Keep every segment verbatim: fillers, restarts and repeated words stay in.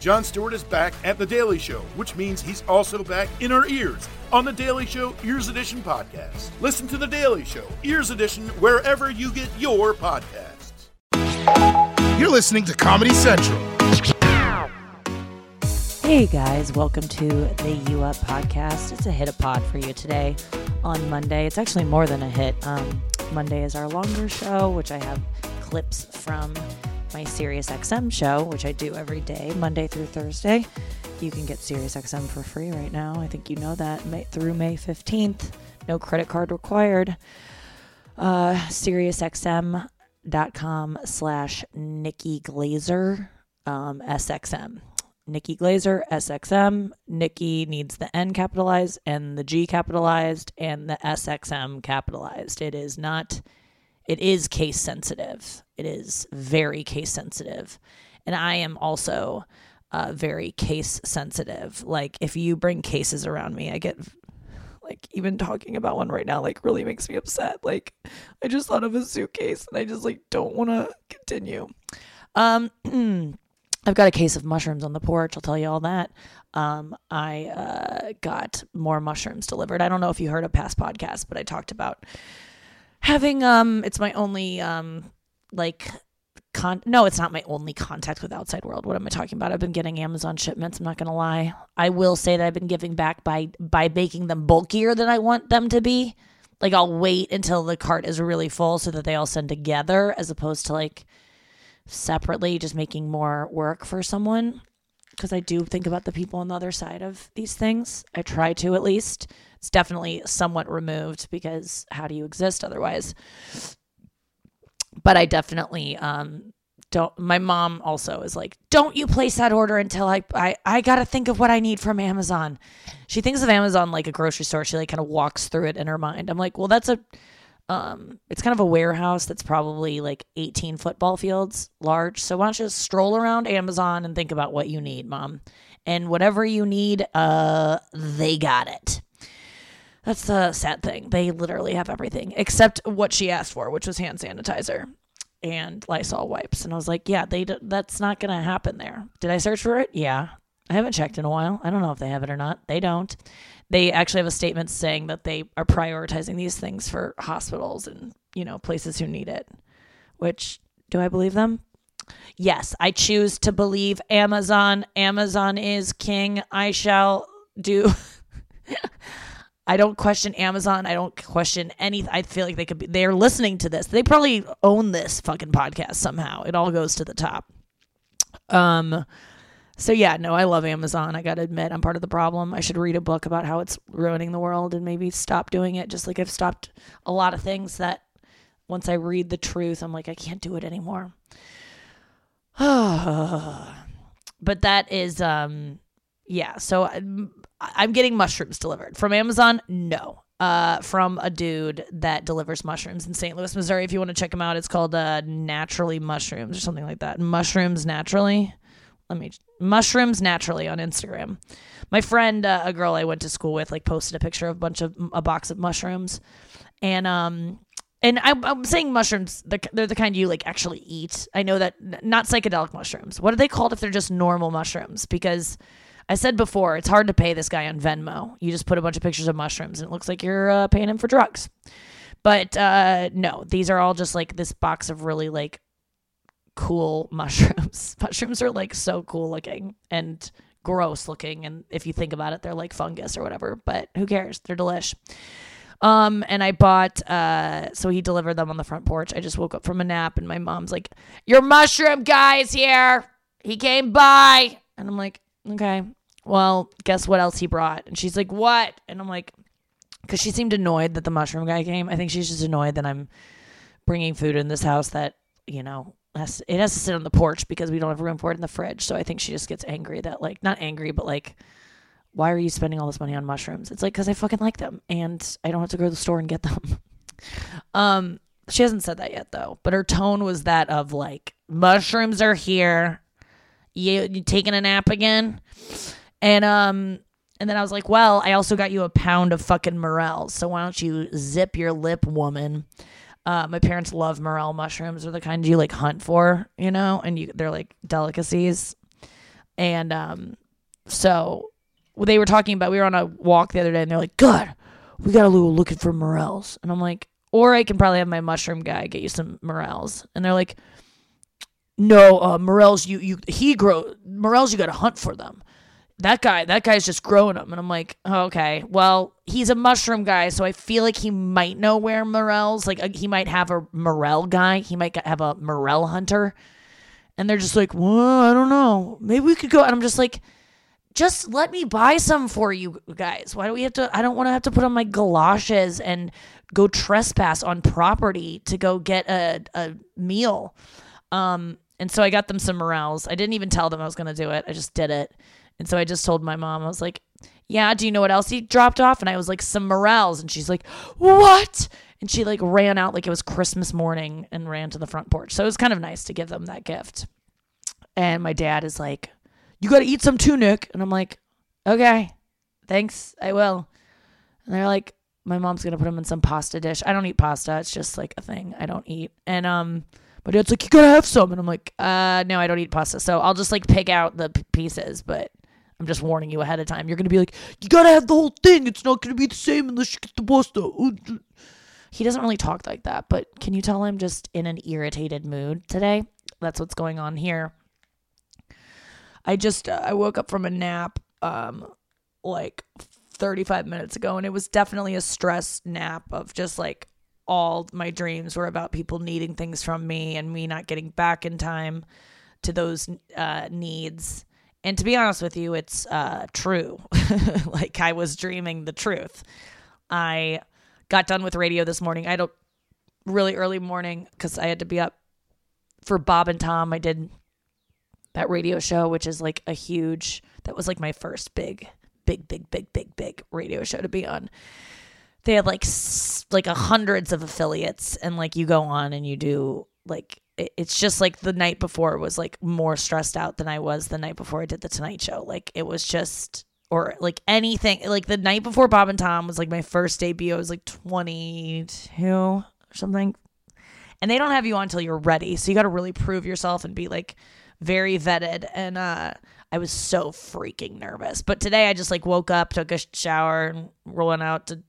Jon Stewart is back at The Daily Show, which means he's also back in our ears on The Daily Show Ears Edition podcast. Listen to The Daily Show Ears Edition wherever you get your podcasts. You're listening to Comedy Central. Hey guys, welcome to the U Up podcast. It's a hit a pod for you today on Monday. It's actually more than a hit. Um, Monday is our longer show, which I have clips from my SiriusXM show, which I do every day, Monday through Thursday. You can get SiriusXM for free right now. I think you know that, May, through May fifteenth. No credit card required. Uh, SiriusXM.com slash Nikki Glazer, um, S X M. Nikki Glazer, S X M. Nikki needs the N capitalized and the G capitalized and the S X M capitalized. It is not... It is case sensitive. It is very case sensitive. And I am also uh, very case sensitive. Like, if you bring cases around me, I get, like, even talking about one right now, like, really makes me upset. Like, I just thought of a suitcase and I just, like, don't want to continue. Um, I've got a case of mushrooms on the porch. I'll tell you all that. Um, I uh, got more mushrooms delivered. I don't know if you heard a past podcast, but I talked about having, um, it's my only, um, like, con, no, it's not my only contact with outside world. What am I talking about? I've been getting Amazon shipments. I'm not going to lie. I will say that I've been giving back by, by making them bulkier than I want them to be. Like, I'll wait until the cart is really full so that they all send together, as opposed to, like, separately, just making more work for someone. Because I do think about the people on the other side of these things. I try to, at least. It's definitely somewhat removed, because how do you exist otherwise? But I definitely um, don't. My mom also is like, don't you place that order until I, I, I got to think of what I need from Amazon. She thinks of Amazon like a grocery store. She like kind of walks through it in her mind. I'm like, well, that's a, um, it's kind of a warehouse that's probably like eighteen football fields large. So why don't you just stroll around Amazon and think about what you need, Mom? And whatever you need, uh, they got it. That's the sad thing. They literally have everything except what she asked for, which was hand sanitizer and Lysol wipes. And I was like, yeah, they d- that's not going to happen there. Did I search for it? Yeah. I haven't checked in a while. I don't know if they have it or not. They don't. They actually have a statement saying that they are prioritizing these things for hospitals and, you know, places who need it. Which, do I believe them? Yes, I choose to believe Amazon. Amazon is king. I shall do... I don't question Amazon. I don't question any. I feel like they could be, they're listening to this. They probably own this fucking podcast somehow. It all goes to the top. Um, so yeah, no, I love Amazon. I got to admit, I'm part of the problem. I should read a book about how it's ruining the world and maybe stop doing it. Just like I've stopped a lot of things that once I read the truth, I'm like, I can't do it anymore. But that is, um, yeah. So I'm, I'm getting mushrooms delivered from Amazon. No, uh, from a dude that delivers mushrooms in Saint Louis, Missouri. If you want to check him out, it's called uh, Naturally Mushrooms or something like that. Mushrooms Naturally. Let me Mushrooms Naturally on Instagram. My friend, uh, a girl I went to school with, like posted a picture of a bunch of a box of mushrooms, and um. And I'm, I'm saying mushrooms, they're the kind you like actually eat. I know that, not psychedelic mushrooms. What are they called if they're just normal mushrooms? Because I said before, it's hard to pay this guy on Venmo. You just put a bunch of pictures of mushrooms and it looks like you're uh, paying him for drugs. But uh, no, these are all just like this box of really like cool mushrooms. Mushrooms are like so cool looking and gross looking. And if you think about it, they're like fungus or whatever. But who cares? They're delish. Um, and I bought, uh, so he delivered them on the front porch. I just woke up from a nap and my mom's like, your mushroom guy's here. He came by. And I'm like, okay, well, guess what else he brought? And she's like, what? And I'm like, cause she seemed annoyed that the mushroom guy came. I think she's just annoyed that I'm bringing food in this house that, you know, has, it has to sit on the porch because we don't have room for it in the fridge. So I think she just gets angry that like, not angry, but like, why are you spending all this money on mushrooms? It's like, because I fucking like them and I don't have to go to the store and get them. um, she hasn't said that yet though, but her tone was that of like, mushrooms are here. You, you taking a nap again? And, um, and then I was like, well, I also got you a pound of fucking morels. So why don't you zip your lip, woman? Uh, my parents love morel mushrooms. They're the kind you like hunt for, you know, and you, they're like delicacies. And um, so they were talking about, we were on a walk the other day and they're like, God, we got to go looking for morels. And I'm like, or I can probably have my mushroom guy get you some morels. And they're like, no, uh, morels, you, you, he grow, morels, you got to hunt for them. That guy, that guy's just growing them. And I'm like, oh, okay, well, he's a mushroom guy, so I feel like he might know where morels, like uh, he might have a morel guy. He might have a morel hunter. And they're just like, well, I don't know. Maybe we could go. And I'm just like, just let me buy some for you guys. Why do we have to, I don't want to have to put on my galoshes and go trespass on property to go get a, a meal. Um, and so I got them some morels. I didn't even tell them I was going to do it. I just did it. And so I just told my mom, I was like, yeah, do you know what else he dropped off? And I was like, some morels. And she's like, what? And she like ran out like it was Christmas morning and ran to the front porch. So it was kind of nice to give them that gift. And my dad is like, you got to eat some too, Nick. And I'm like, okay, thanks, I will. And they're like, my mom's going to put them in some pasta dish. I don't eat pasta. It's just like a thing I don't eat. And um, my dad's like, you got to have some. And I'm like, uh, no, I don't eat pasta. So I'll just like pick out the p- pieces, but I'm just warning you ahead of time. You're going to be like, you got to have the whole thing. It's not going to be the same unless you get the pasta. He doesn't really talk like that, but can you tell I'm just in an irritated mood today? That's what's going on here. I just, uh, I woke up from a nap, um, like thirty-five minutes ago, and it was definitely a stress nap of just like all my dreams were about people needing things from me and me not getting back in time to those, uh, needs. And to be honest with you, it's, uh, true. Like I was dreaming the truth. I got done with radio this morning. I had a really early morning because I had to be up for Bob and Tom. I did that radio show, which is like a huge, that was like my first big, big, big, big, big, big radio show to be on. They had like, like a hundreds of affiliates, and like you go on and you do like, it, it's just like the night before was like more stressed out than I was the night before I did the Tonight Show. Like it was just, or like anything, like the night before Bob and Tom was like my first debut. I was like twenty-two or something. And they don't have you on until you're ready. So you got to really prove yourself and be like very vetted. And uh, I was so freaking nervous. But today I just like woke up, took a shower, and rolling out to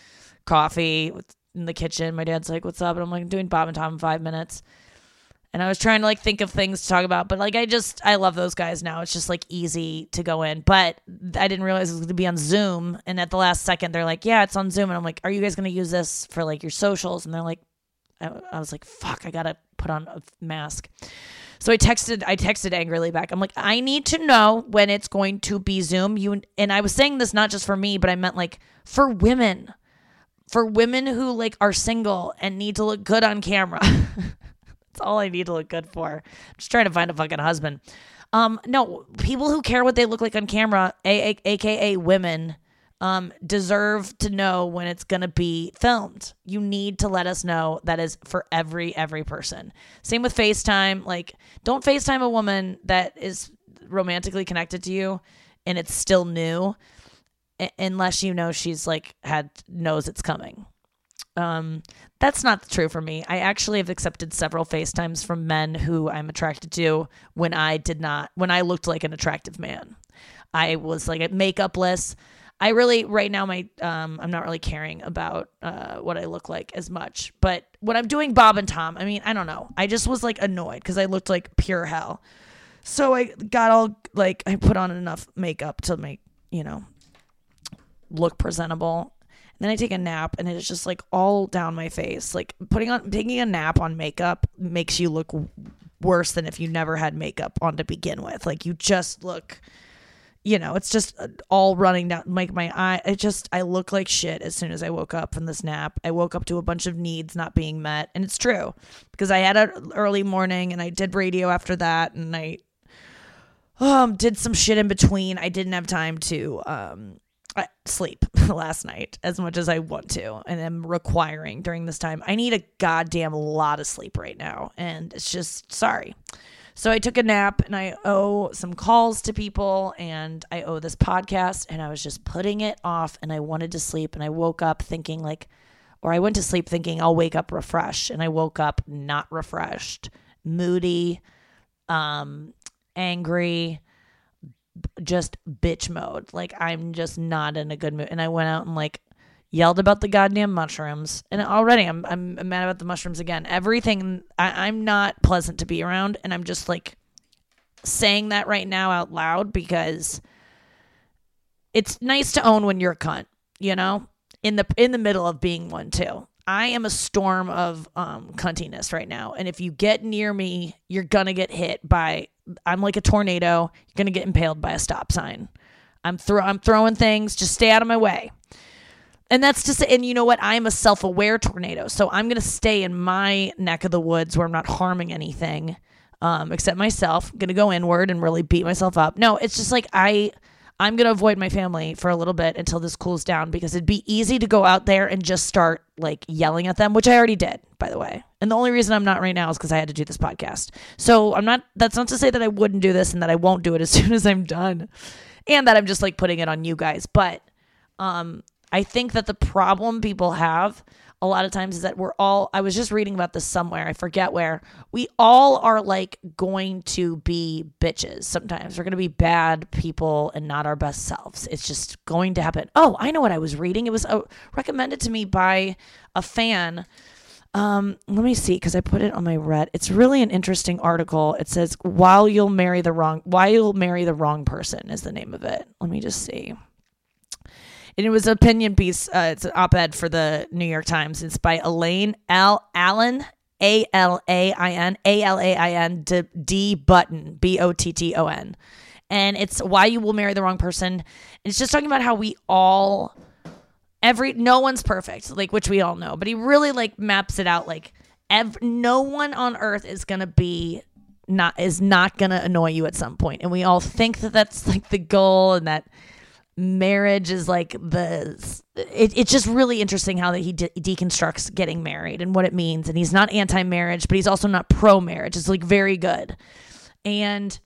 coffee in the kitchen. My dad's like, what's up? And I'm like, I'm doing Bob and Tom in five minutes. And I was trying to like think of things to talk about, but like I just, I love those guys now. It's just like easy to go in. But I didn't realize it was going to be on Zoom. And at the last second, they're like, yeah, it's on Zoom. And I'm like, are you guys going to use this for like your socials? And they're like, I, I was like, fuck, I got to put on a mask. So I texted, I texted angrily back. I'm like, I need to know when it's going to be Zoom. You and I was saying this not just for me, but I meant like for women, for women who like are single and need to look good on camera. That's all I need to look good for. I'm just trying to find a fucking husband. Um, no, people who care what they look like on camera, a- a- aka women, um, deserve to know when it's going to be filmed. You need to let us know. That is for every, every person. Same with FaceTime. Like, don't FaceTime a woman that is romantically connected to you and it's still new a- unless you know she's like had, knows it's coming. Um, that's not true for me. I actually have accepted several FaceTimes from men who I'm attracted to when I did not, when I looked like an attractive man. I was like makeupless. I really, right now, my, um, I'm not really caring about, uh, what I look like as much, but when I'm doing Bob and Tom, I mean, I don't know. I just was like annoyed because I looked like pure hell. So I got all like, I put on enough makeup to make, you know, look presentable. And then I take a nap and it's just like all down my face. Like putting on, taking a nap on makeup makes you look worse than if you never had makeup on to begin with. Like you just look, you know, it's just all running down, like my eye. It just, I look like shit as soon as I woke up from this nap. I woke up to a bunch of needs not being met. And it's true because I had an early morning and I did radio after that. And I um, did some shit in between. I didn't have time to, um, I sleep last night as much as I want to and am requiring during this time. I need a goddamn lot of sleep right now. And it's just, sorry. So I took a nap and I owe some calls to people and I owe this podcast and I was just putting it off and I wanted to sleep and I woke up thinking like, or I went to sleep thinking I'll wake up refreshed and I woke up not refreshed, moody, um, angry. just bitch mode. Like, I'm just not in a good mood. And I went out and like yelled about the goddamn mushrooms. And already I'm I'm mad about the mushrooms again. Everything, I, I'm not pleasant to be around. And I'm just like saying that right now out loud because it's nice to own when you're a cunt, you know, in the in the middle of being one too. I am a storm of um, cuntiness right now. And if you get near me, you're going to get hit by, I'm like a tornado. You're going to get impaled by a stop sign. I'm, throw, I'm throwing things. Just stay out of my way. And that's just, and you know what? I'm a self-aware tornado. So I'm going to stay in my neck of the woods where I'm not harming anything um, except myself. I'm going to go inward and really beat myself up. No, it's just like I... I'm going to avoid my family for a little bit until this cools down because it'd be easy to go out there and just start like yelling at them, which I already did, by the way. And the only reason I'm not right now is because I had to do this podcast. So I'm not, that's not to say that I wouldn't do this and that I won't do it as soon as I'm done and that I'm just like putting it on you guys. But um, I think that the problem people have a lot of times is that we're all, I was just reading about this somewhere, I forget where, we all are like going to be bitches sometimes. We're going to be bad people and not our best selves. It's just going to happen. Oh, I know what I was reading. It was uh, recommended to me by a fan. Um, let me see, because I put it on my Reddit. It's really an interesting article. It says, while you'll marry the wrong, why you'll marry the wrong person is the name of it. Let me just see. And it was an opinion piece. Uh, it's an op-ed for the New York Times. It's by Elaine L. Allen, A L A I N, A L A I N, D, D Button, B O T T O N. And it's why you will marry the wrong person. And it's just talking about how we all, every, no one's perfect, like, which we all know. But he really, like, maps it out, like, ev- no one on earth is going to be, not, is not going to annoy you at some point. And we all think that that's, like, the goal and that marriage is like the it, it's just really interesting how that he de- deconstructs getting married and what it means. And he's not anti-marriage, but he's also not pro-marriage. It's like very good. And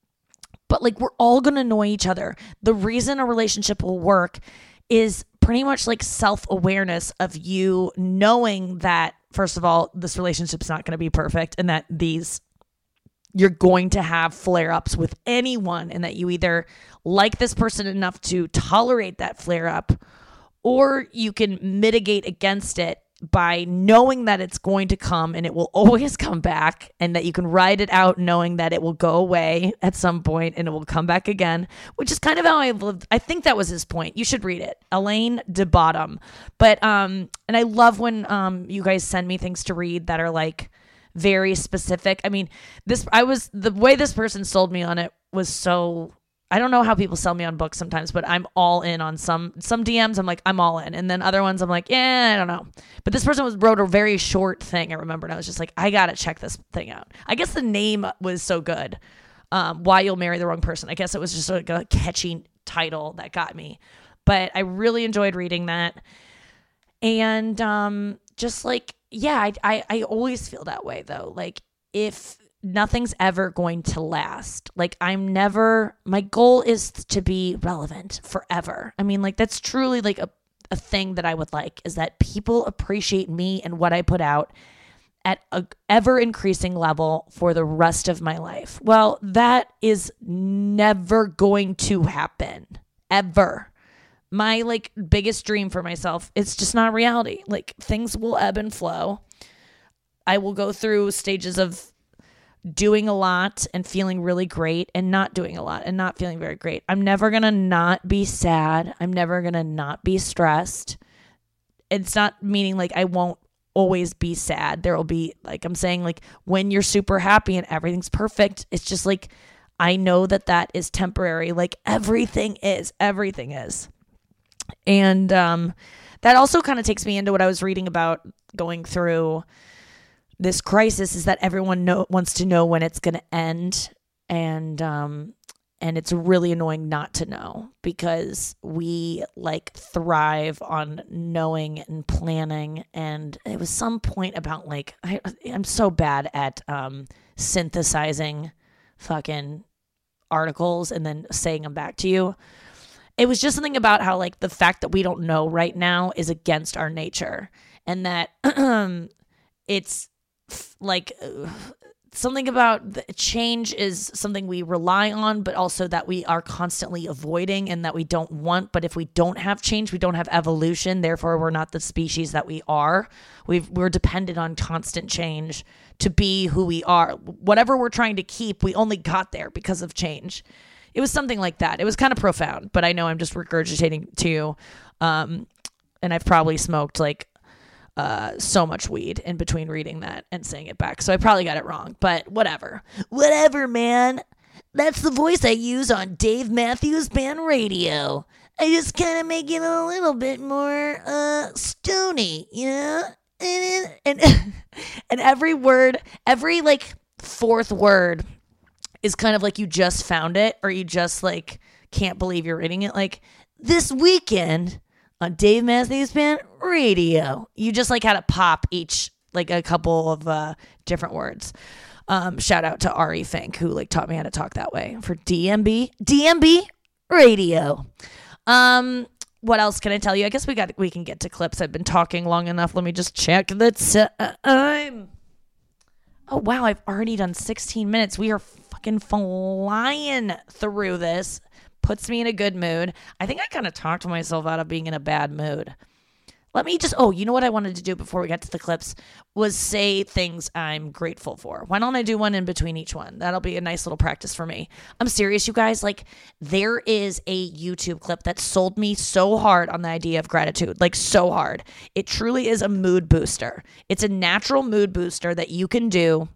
but like we're all gonna annoy each other. The reason a relationship will work is pretty much like self-awareness of you knowing that, first of all, this relationship's not going to be perfect and that these you're going to have flare-ups with anyone and that you either like this person enough to tolerate that flare-up or you can mitigate against it by knowing that it's going to come and it will always come back and that you can ride it out knowing that it will go away at some point and it will come back again, which is kind of how I lived. I think that was his point. You should read it. Elaine de Bottom. But, um, and I love when um, you guys send me things to read that are like, very specific. I mean, this, I was, the way this person sold me on it was so, I don't know how people sell me on books sometimes, but I'm all in on some, some D Ms. I'm like, I'm all in. And then other ones I'm like, yeah, I don't know. But this person was wrote a very short thing. I remember. And I was just like, I got to check this thing out. I guess the name was so good. Um, Why You'll Marry the Wrong Person. I guess it was just like a catchy title that got me, but I really enjoyed reading that. And, um, just like, yeah, I, I, I always feel that way though. Like if nothing's ever going to last, like I'm never, my goal is to be relevant forever. I mean, like that's truly like a, a thing that I would like is that people appreciate me and what I put out at a ever increasing level for the rest of my life. Well, that is never going to happen ever. My like biggest dream for myself, it's just not reality. Like things will ebb and flow. I will go through stages of doing a lot and feeling really great and not doing a lot and not feeling very great. I'm never going to not be sad. I'm never going to not be stressed. It's not meaning like I won't always be sad. There will be, like I'm saying, like when you're super happy and everything's perfect, it's just like I know that that is temporary. Like everything is, everything is. And um, that also kind of takes me into what I was reading about going through this crisis is that everyone know, wants to know when it's going to end. And um, and it's really annoying not to know because we like thrive on knowing and planning. And it was some point about like, I, I'm so bad at um, synthesizing fucking articles and then saying them back to you. It was just something about how like the fact that we don't know right now is against our nature and that it's like something about the change is something we rely on, but also that we are constantly avoiding and that we don't want. But if we don't have change, we don't have evolution. Therefore, we're not the species that we are. We've, we're dependent on constant change to be who we are. Whatever we're trying to keep, we only got there because of change. It was something like that. It was kind of profound, but I know I'm just regurgitating to you. Um, and I've probably smoked like Uh, so much weed in between reading that and saying it back. So I probably got it wrong, but whatever. Whatever, man. That's the voice I use on Dave Matthews Band Radio. I just kind of make it a little bit more uh, stony, you know? And, and, and every word, every like fourth word is kind of like you just found it or you just like can't believe you're reading it. Like this weekend on Dave Matthews Band Radio. You just like had to pop each, like a couple of uh, different words. Um, shout out to Ari Fink, who like taught me how to talk that way for D M B, D M B Radio. Um, what else can I tell you? I guess we got, we can get to clips. I've been talking long enough. Let me just check the time. Oh, wow. I've already done sixteen minutes. We are fucking flying through this. Puts me in a good mood. I think I kind of talked myself out of being in a bad mood. Let me just, oh, you know what I wanted to do before we got to the clips was say things I'm grateful for. Why don't I do one in between each one? That'll be a nice little practice for me. I'm serious, you guys. Like, there is a YouTube clip that sold me so hard on the idea of gratitude, like so hard. It truly is a mood booster. It's a natural mood booster that you can do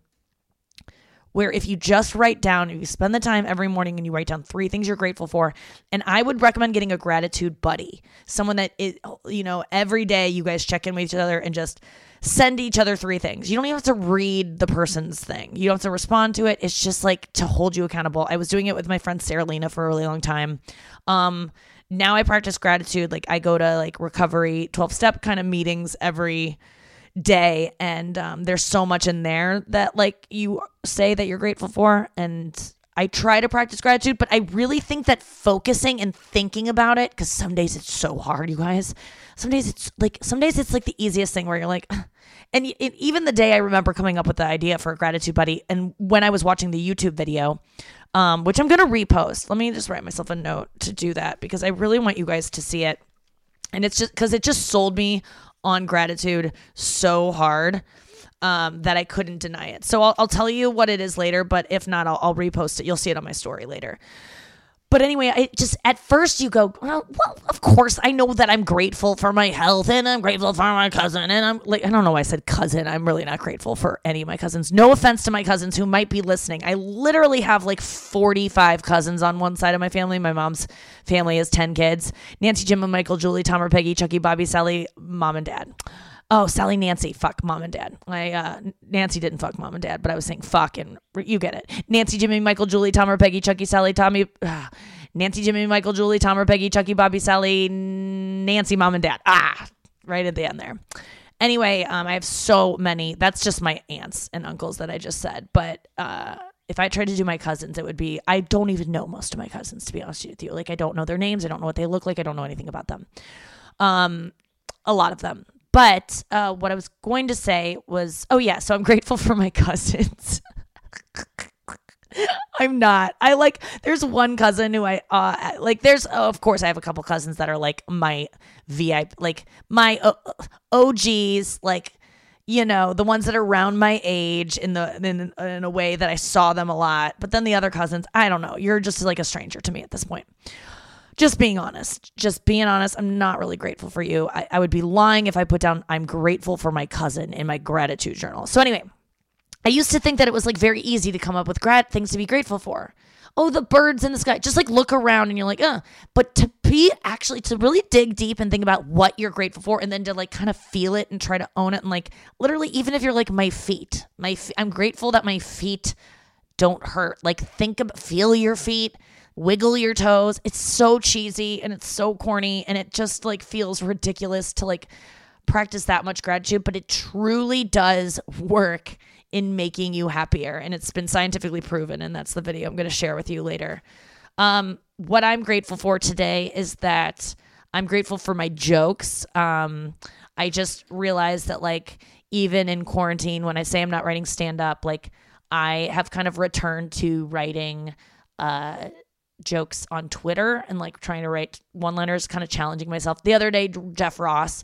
where if you just write down, if you spend the time every morning and you write down three things you're grateful for, and I would recommend getting a gratitude buddy, someone that is, you know, every day you guys check in with each other and just send each other three things. You don't even have to read the person's thing. You don't have to respond to it. It's just like to hold you accountable. I was doing it with my friend Sarah Lena for a really long time. Um, now I practice gratitude. Like I go to like recovery twelve step kind of meetings every day, and um, there's so much in there that like you say that you're grateful for, and I try to practice gratitude, but I really think that focusing and thinking about it, because some days it's so hard, you guys. Some days it's like some days it's like the easiest thing where you're like, and it, even the day I remember coming up with the idea for a gratitude buddy, and when I was watching the YouTube video, um, which I'm gonna repost. Let me just write myself a note to do that because I really want you guys to see it, and it's just because it just sold me on gratitude so hard um, that I couldn't deny it. So I'll, I'll tell you what it is later, but if not, I'll, I'll repost it. You'll see it on my story later. But anyway, I just, at first you go, well, well, of course I know that I'm grateful for my health and I'm grateful for my cousin. And I'm like, I don't know why I said cousin. I'm really not grateful for any of my cousins. No offense to my cousins who might be listening. I literally have like forty-five cousins on one side of my family. My mom's family has ten kids. Nancy, Jim, and Michael, Julie, Tom, or Peggy, Chucky, Bobby, Sally, mom and dad. Oh, Sally, Nancy, fuck mom and dad. I uh, Nancy didn't fuck mom and dad, but I was saying fuck, and you get it. Nancy, Jimmy, Michael, Julie, Tom, or Peggy, Chucky, Sally, Tommy. Uh, Nancy, Jimmy, Michael, Julie, Tom, or Peggy, Chucky, Bobby, Sally, Nancy, mom and dad. Ah, right at the end there. Anyway, um, I have so many. That's just my aunts and uncles that I just said. But uh, if I tried to do my cousins, it would be, I don't even know most of my cousins, to be honest with you. Like, I don't know their names. I don't know what they look like. I don't know anything about them. Um, a lot of them. But uh, what I was going to say was, oh yeah, so I'm grateful for my cousins. I'm not. I like, there's one cousin who I, uh, like, there's, oh, of course, I have a couple cousins that are like my V I P, like my uh, O Gs, like, you know, the ones that are around my age in the, in, in a way that I saw them a lot. But then the other cousins, I don't know. You're just like a stranger to me at this point. Just being honest, just being honest, I'm not really grateful for you. I, I would be lying if I put down I'm grateful for my cousin in my gratitude journal. So anyway, I used to think that it was like very easy to come up with grat things to be grateful for. Oh, the birds in the sky. Just like look around and you're like, uh. But to be actually, to really dig deep and think about what you're grateful for and then to like kind of feel it and try to own it. And like literally, even if you're like my feet, my f- I'm grateful that my feet don't hurt. Like think about, feel your feet. Wiggle your toes. It's so cheesy and it's so corny and it just like feels ridiculous to like practice that much gratitude, but it truly does work in making you happier, and it's been scientifically proven, and that's the video I'm going to share with you later. Um, what I'm grateful for today is that I'm grateful for my jokes. Um, I just realized that like even in quarantine, when I say I'm not writing stand up, like I have kind of returned to writing uh, jokes on Twitter and like trying to write one-liners, kind of challenging myself. The other day, Jeff Ross,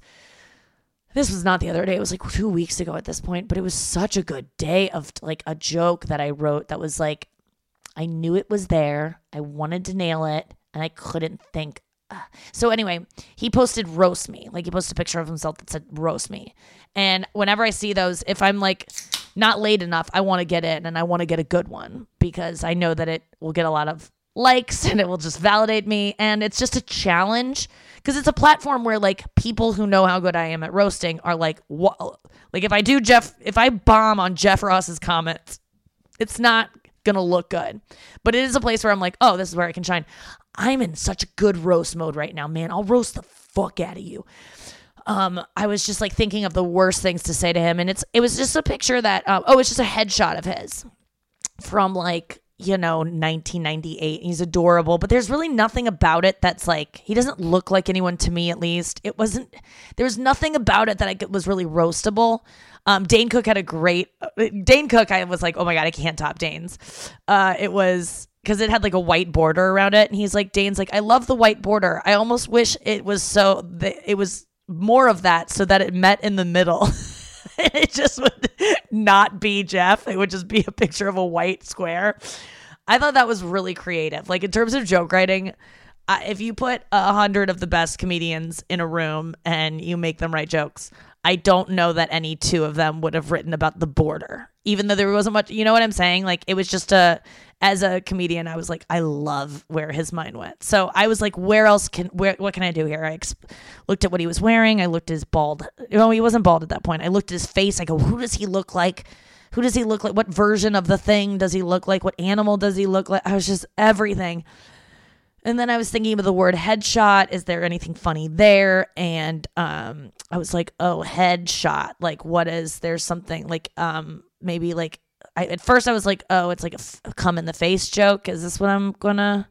this was not the other day, it was like two weeks ago at this point, but it was such a good day of like a joke that I wrote that was like, I knew it was there, I wanted to nail it, and I couldn't think. So anyway, he posted roast me. Like he posted a picture of himself that said roast me. And whenever I see those, if I'm like not late enough, I want to get in and I want to get a good one because I know that it will get a lot of likes and it will just validate me. And it's just a challenge because it's a platform where like people who know how good I am at roasting are like, what? Like if I do Jeff, if I bomb on Jeff Ross's comments, it's not gonna look good. But it is a place where I'm like, oh, this is where I can shine. I'm in such a good roast mode right now, man. I'll roast the fuck out of you. Um, I was just like thinking of the worst things to say to him, and it's it was just a picture that um, oh, it's just a headshot of his from like, you know, nineteen ninety-eight. He's adorable, but there's really nothing about it that's like, he doesn't look like anyone to me, at least. It wasn't, there's nothing about it that I, was really roastable. Um, Dane Cook had a great, Dane Cook, I was like, oh my God, I can't top Dane's. Uh, it was, because it had like a white border around it. And he's like, Dane's like, I love the white border. I almost wish it was so, that it was more of that so that it met in the middle. It just would not be Jeff. It would just be a picture of a white square. I thought that was really creative. Like in terms of joke writing, uh, if you put a hundred of the best comedians in a room and you make them write jokes, I don't know that any two of them would have written about the border, even though there wasn't much, you know what I'm saying? Like it was just a, as a comedian, I was like, I love where his mind went. So I was like, where else can, where, what can I do here? I ex- looked at what he was wearing. I looked at his bald. No, he wasn't bald at that point. I looked at his face. I go, who does he look like? Who does he look like? What version of the thing does he look like? What animal does he look like? I was just everything. And then I was thinking of the word headshot. Is there anything funny there? And um, I was like, oh, headshot. Like, what is, there's something like um, maybe like, I, at first I was like, oh, it's like a, f- a come in the face joke. Is this what I'm going to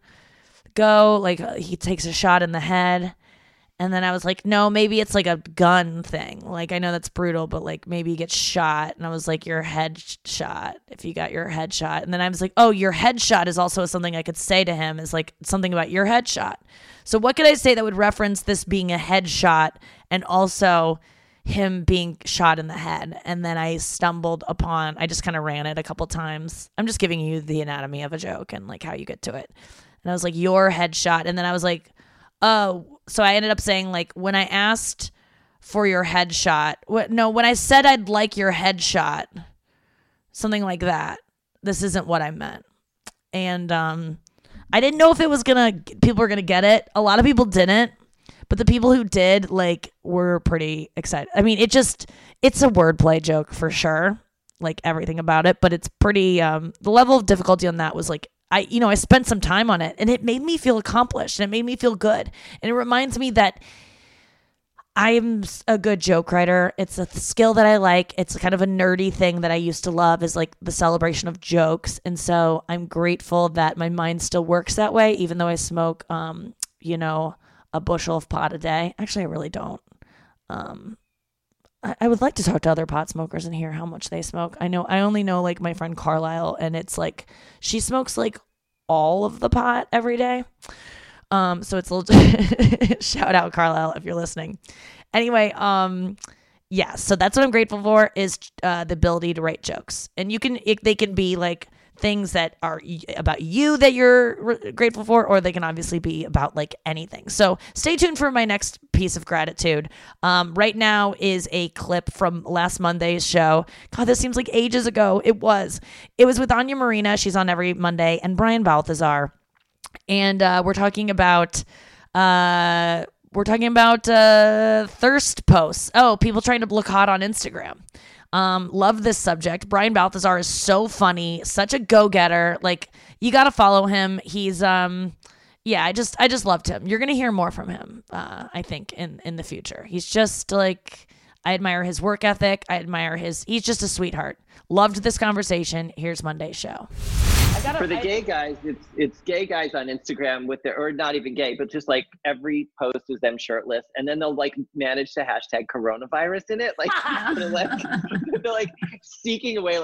go? Like uh, he takes a shot in the head. And then I was like, no, maybe it's like a gun thing. Like, I know that's brutal, but like maybe you get shot. And I was like, your head shot, if you got your head shot. And then I was like, oh, your headshot is also something I could say to him, is like something about your headshot. So what could I say that would reference this being a headshot and also him being shot in the head? And then I stumbled upon, I just kind of ran it a couple times. I'm just giving you the anatomy of a joke and like how you get to it. And I was like, your headshot. And then I was like, oh, so I ended up saying like, when I asked for your headshot, what, no, when I said I'd like your headshot, something like that, this isn't what I meant. And um, I didn't know if it was going to, people were going to get it. A lot of people didn't. But the people who did, like, were pretty excited. I mean, it just, it's a wordplay joke for sure, like everything about it. But it's pretty, um, the level of difficulty on that was like, I, you know, I spent some time on it and it made me feel accomplished and it made me feel good. And it reminds me that I'm a good joke writer. It's a skill that I like. It's kind of a nerdy thing that I used to love, is like the celebration of jokes. And so I'm grateful that my mind still works that way, even though I smoke, um, you know, a bushel of pot a day. Actually, I really don't. Um, I, I would like to talk to other pot smokers and hear how much they smoke. I know, I only know like my friend Carlisle, and it's like, she smokes like all of the pot every day. Um, so it's a little shout out Carlisle if you're listening. Anyway, um, yeah, so that's what I'm grateful for, is uh, the ability to write jokes. And you can, it, they can be like things that are about you that you're re- grateful for, or they can obviously be about like anything. So stay tuned for my next piece of gratitude. Um, right now is a clip from last Monday's show. God, this seems like ages ago. It was. It was with Anya Marina. She's on every Monday, and Brian Balthazar. And uh, we're talking about uh, we're talking about uh, thirst posts. Oh, people trying to look hot on Instagram. Um, love this subject. Brian Balthazar is so funny, such a go-getter. Like, you got to follow him. He's, um, yeah, I just, I just loved him. You're going to hear more from him, uh, I think, in, in the future. He's just like, I admire his work ethic. I admire his, he's just a sweetheart. Loved this conversation. Here's Monday's show. I gotta, For the I, gay guys, it's it's gay guys on Instagram with their, or not even gay, but just like every post is them shirtless, and then they'll like manage to hashtag coronavirus in it, like they're like they're like seeking away like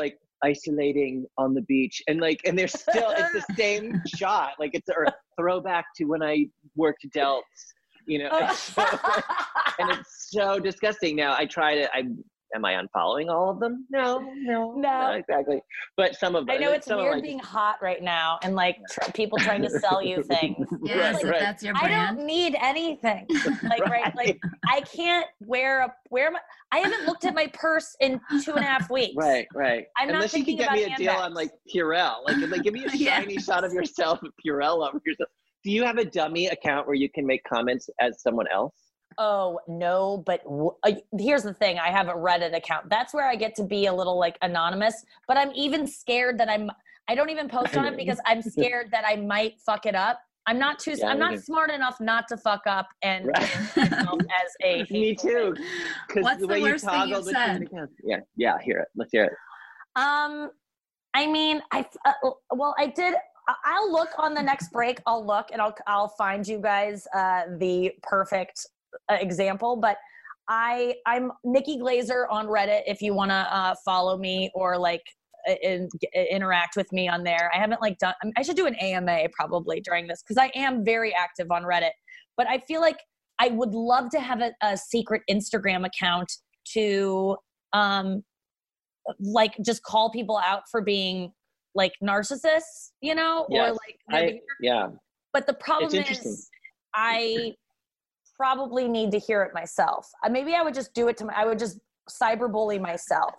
isolating on the beach, and like, and they're still, it's the same shot. Like it's a throwback to when I worked Delts, you know, and, so, and it's so disgusting. Now I try to, I, am I unfollowing all of them? No, no, No. not exactly. But some of them. I know it's some weird like, being hot right now and like tr- people trying to sell you things. Yes, Right, if right. that's your I brand. don't need anything. Like right. Right. like I can't wear a wear my. I haven't looked at my purse in two and a half weeks. Right, right. I'm not Unless you can thinking get me a about deal on handbags. like Purell. Like, like give me a Yeah. shiny shot of yourself with Purell over yourself. Do you have a dummy account where you can make comments as someone else? Oh no, but w- uh, here's the thing: I have a Reddit account. That's where I get to be a little like anonymous. But I'm even scared that I'm. I don't even post on it because I'm scared that I might fuck it up. I'm not too. Yeah, I'm me not too. smart enough not to fuck up and Right. present myself as a. Me hateful too. thing. Because What's the the way worst you thing toggle you've between said? the accounts. Yeah, yeah. Hear it. Let's hear it. Um, I mean, I uh, well, I did. I- I'll look on the next break. I'll look and I'll I'll find you guys uh, the perfect uh, example. But I I'm Nikki Glazer on Reddit. If you want to uh, follow me or like in, interact with me on there, I haven't like done. I should do an A M A probably during this because I am very active on Reddit. But I feel like I would love to have a, a secret Instagram account to um like just call people out for being like narcissists, you know, Yes, or like their I, behavior. yeah. But the problem It's interesting. is I probably need to hear it myself. Uh, maybe I would just do it to my, I would just cyberbully myself.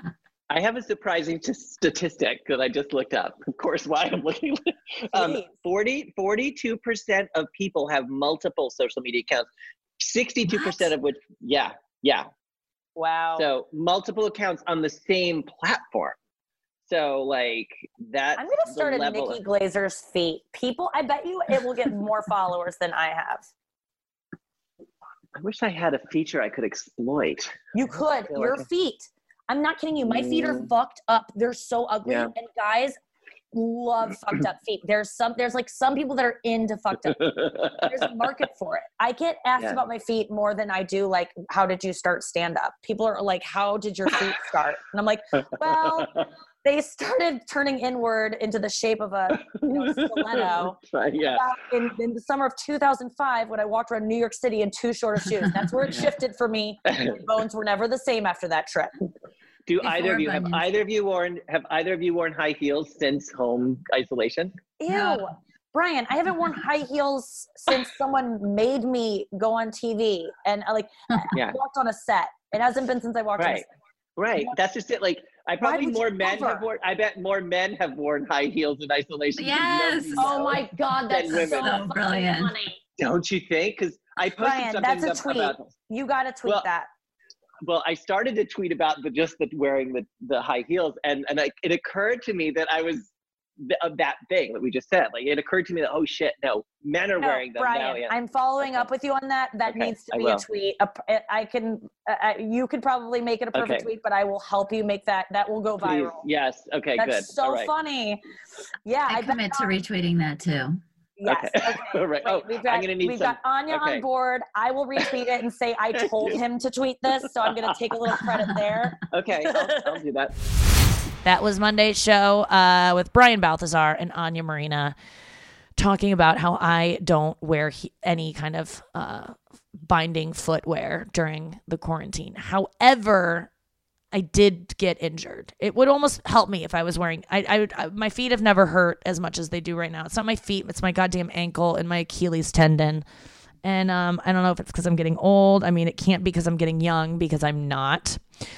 I have a surprising t- statistic that I just looked up. Of course, why I'm looking. um, Please. forty, forty-two percent of people have multiple social media accounts. sixty-two percent of which, yeah, yeah. Wow. So multiple accounts on the same platform. So like that. I'm going to start a Nikki Glazer's feet. People, I bet you it will get more followers than I have. I wish I had a feature I could exploit. You could. feel Your like I- feet. I'm not kidding you. My feet are Mm. fucked up. They're so ugly. Yeah. And guys love fucked up feet. There's some, there's like some people that are into fucked up feet. There's a market for it. I get asked Yeah. about my feet more than I do like, how did you start stand up? People are like, how did your feet start? And I'm like, well, they started turning inward into the shape of a you know, stiletto. Right, yeah. About in, in the summer of two thousand five when I walked around New York City in two shorter shoes. That's where it shifted for me. My bones were never the same after that trip. Do Before either of you have bunions. either of you worn have either of you worn high heels since home isolation? Ew. No. Brian, I haven't worn high heels since someone made me go on T V. And I like Yeah. I walked on a set. It hasn't been since I walked on a Right. set. Right. That's just it. Like I probably would you more men ever? have worn I bet more men have worn high heels in isolation. 'cause Yes. nobody Oh knows. my God, that's Than so, women. So fucking brilliant. funny. Don't you think? Because I posted Brian, something that's a ab- tweet. about You got to tweet Well, that. well, I started to tweet about the just the wearing the, the high heels, and and I, it occurred to me that I was th- of that thing that we just said. Like it occurred to me that oh shit, no, men are No, wearing them Brian, now. Yeah. I'm following Okay. up with you on that. That Okay, needs to I be will. a tweet. A- I can. Uh, uh, you could probably make it a perfect Okay. tweet, but I will help you make that. That will go Please. viral. Yes. Okay. That's good. so All right. funny. Yeah, I I, bet. commit to retweeting that too. Yes. Okay. Okay. All right. Great. Oh, we've I'm got, gonna need we've some- got Anya okay. on board. I will retweet it and say I told him to tweet this, so I'm going to take a little credit there. Okay. I'll, I'll do that. That was Monday's show uh, with Brian Balthazar and Anya Marina talking about how I don't wear he- any kind of uh, binding footwear during the quarantine. However, I did get injured. It would almost help me if I was wearing, I, I, would, I, my feet have never hurt as much as they do right now. It's not my feet, it's my goddamn ankle and my Achilles tendon. And um, I don't know if it's because I'm getting old. I mean, it can't be because I'm getting young because I'm not.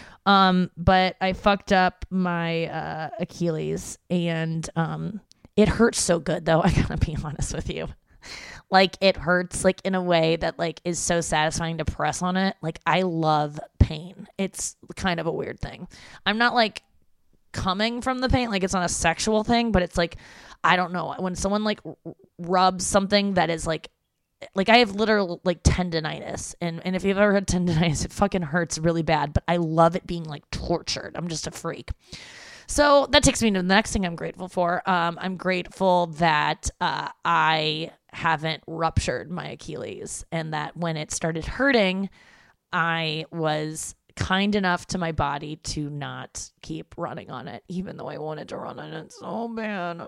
Um, but I fucked up my uh, Achilles and um, it hurts so good though. I gotta be honest with you. Like it hurts like in a way that like is so satisfying to press on it. Like I love pain. It's kind of a weird thing. I'm not like coming from the pain. Like it's not a sexual thing, but it's like, I don't know. When someone like r- rubs something that is like, like I have literal like tendonitis and, and if you've ever had tendonitis, it fucking hurts really bad, but I love it being like tortured. I'm just a freak. So that takes me to the next thing I'm grateful for. Um, I'm grateful that uh, I haven't ruptured my Achilles and that when it started hurting, I was kind enough to my body to not keep running on it, even though I wanted to run on it so bad.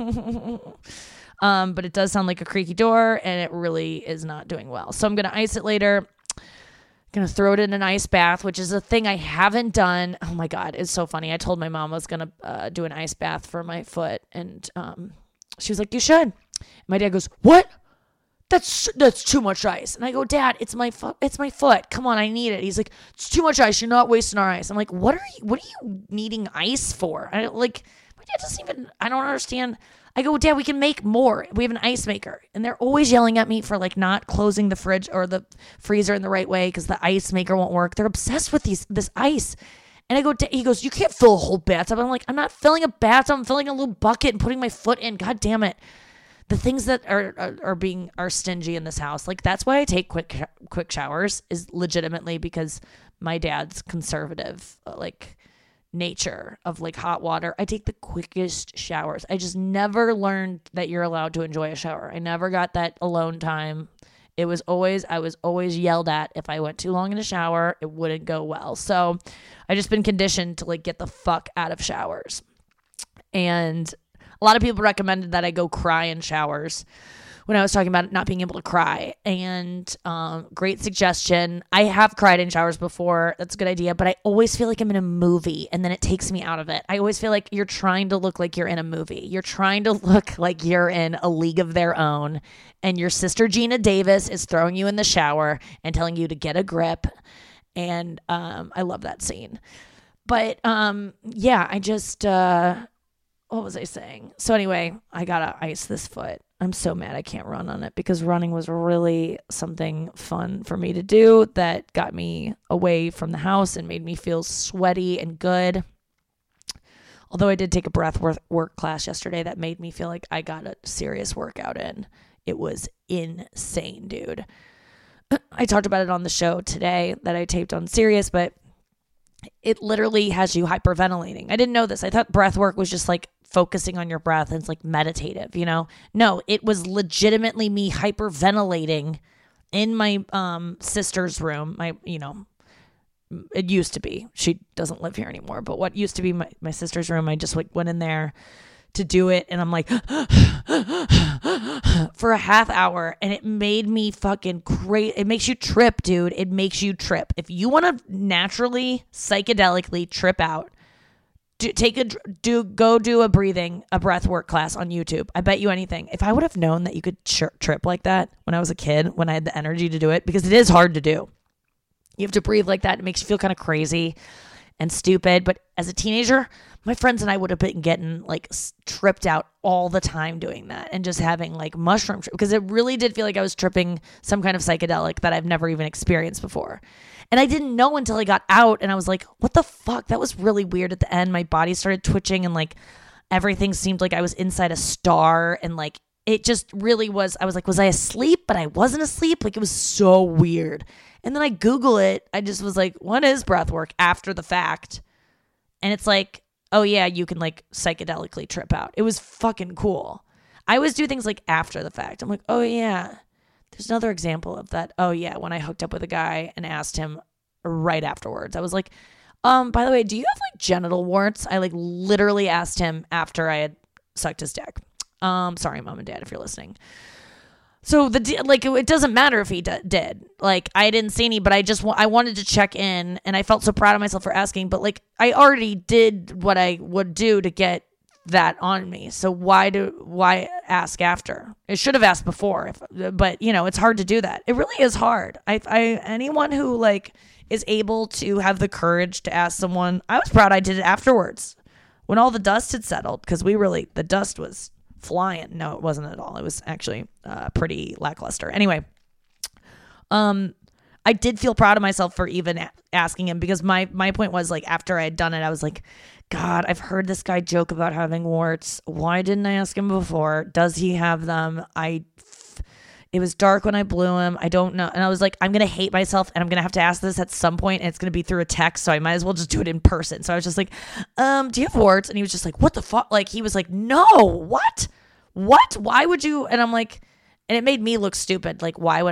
um, but it does sound like a creaky door, and it really is not doing well. So I'm going to ice it later. Going to throw it in an ice bath, which is a thing I haven't done. Oh my God, it's so funny. I told my mom I was going to uh, do an ice bath for my foot, and um, she was like, you should. My dad goes, what? That's that's too much ice. And I go, Dad, it's my foot. It's my foot. Come on, I need it. He's like, it's too much ice. You're not wasting our ice. I'm like, what are you? What are you needing ice for? I don't like. My dad doesn't even. I don't understand. I go, Dad, we can make more. We have an ice maker, and they're always yelling at me for like not closing the fridge or the freezer in the right way because the ice maker won't work. They're obsessed with these this ice. And I go, he goes, you can't fill a whole bathtub. I'm like, I'm not filling a bathtub. I'm filling a little bucket and putting my foot in. God damn it. The things that are, are are being are stingy in this house. Like, that's why I take quick quick showers, is legitimately because my dad's conservative uh, like nature of like hot water. I take the quickest showers. I just never learned that you're allowed to enjoy a shower. I never got that alone time. It was always I was always yelled at if I went too long in a shower. It wouldn't go well. So I just been conditioned to like get the fuck out of showers. And a lot of people recommended that I go cry in showers when I was talking about not being able to cry. And um, great suggestion. I have cried in showers before. That's a good idea. But I always feel like I'm in a movie, and then it takes me out of it. I always feel like you're trying to look like you're in a movie. You're trying to look like you're in A League of Their Own, and your sister Gina Davis is throwing you in the shower and telling you to get a grip. And um, I love that scene. But um, yeah, I just... Uh, What was I saying? So anyway, I gotta ice this foot. I'm so mad I can't run on it because running was really something fun for me to do that got me away from the house and made me feel sweaty and good. Although I did take a breath work class yesterday that made me feel like I got a serious workout in. It was insane, dude. I talked about it on the show today that I taped on Sirius, but it literally has you hyperventilating. I didn't know this. I thought breath work was just like focusing on your breath and it's like meditative, you know? No, it was legitimately me hyperventilating in my um, sister's room. My, you know, it used to be. She doesn't live here anymore, but what used to be my, my sister's room, I just like went in there to do it, and I'm like for a half hour, and it made me fucking great. It makes you trip, dude. It makes you trip. If you want to naturally, psychedelically trip out, do, take a do go do a breathing, a breath work class on YouTube. I bet you anything. If I would have known that you could tri- trip like that when I was a kid, when I had the energy to do it, because it is hard to do. You have to breathe like that. It makes you feel kind of crazy and stupid. But as a teenager, my friends and I would have been getting like tripped out all the time doing that and just having like mushroom tri- because it really did feel like I was tripping some kind of psychedelic that I've never even experienced before. And I didn't know until I got out, and I was like, what the fuck? That was really weird at the end. My body started twitching, and like everything seemed like I was inside a star, and like it just really was. I was like, was I asleep? But I wasn't asleep. Like, it was so weird. And then I Google it. I just was like, what is breath work after the fact? And it's like, oh yeah, you can like psychedelically trip out. It was fucking cool. I always do things like after the fact. I'm like, oh yeah. There's another example of that. Oh yeah, when I hooked up with a guy and asked him right afterwards, I was like, um, by the way, do you have like genital warts? I like literally asked him after I had sucked his dick. Um, sorry, mom and dad, if you're listening. So the like it doesn't matter if he d- did. Like, I didn't see any, but I just I wanted to check in, and I felt so proud of myself for asking. But like, I already did what I would do to get that on me. So why do why ask after? I should have asked before. If, but you know, it's hard to do that. It really is hard. I I anyone who like is able to have the courage to ask someone. I was proud I did it afterwards when all the dust had settled, because we really the dust was flying. No, it wasn't at all. It was actually uh, pretty lackluster. Anyway, um, I did feel proud of myself for even a- asking him, because my my point was, like, after I had done it, I was like, God, I've heard this guy joke about having warts. Why didn't I ask him before? Does he have them? I, it was dark when I blew him. I don't know. And I was like, I'm going to hate myself, and I'm going to have to ask this at some point, and it's going to be through a text. So I might as well just do it in person. So I was just like, um, do you have warts? And he was just like, what the fuck? Like, he was like, no, what? What? Why would you? And I'm like, and it made me look stupid. Like, why would I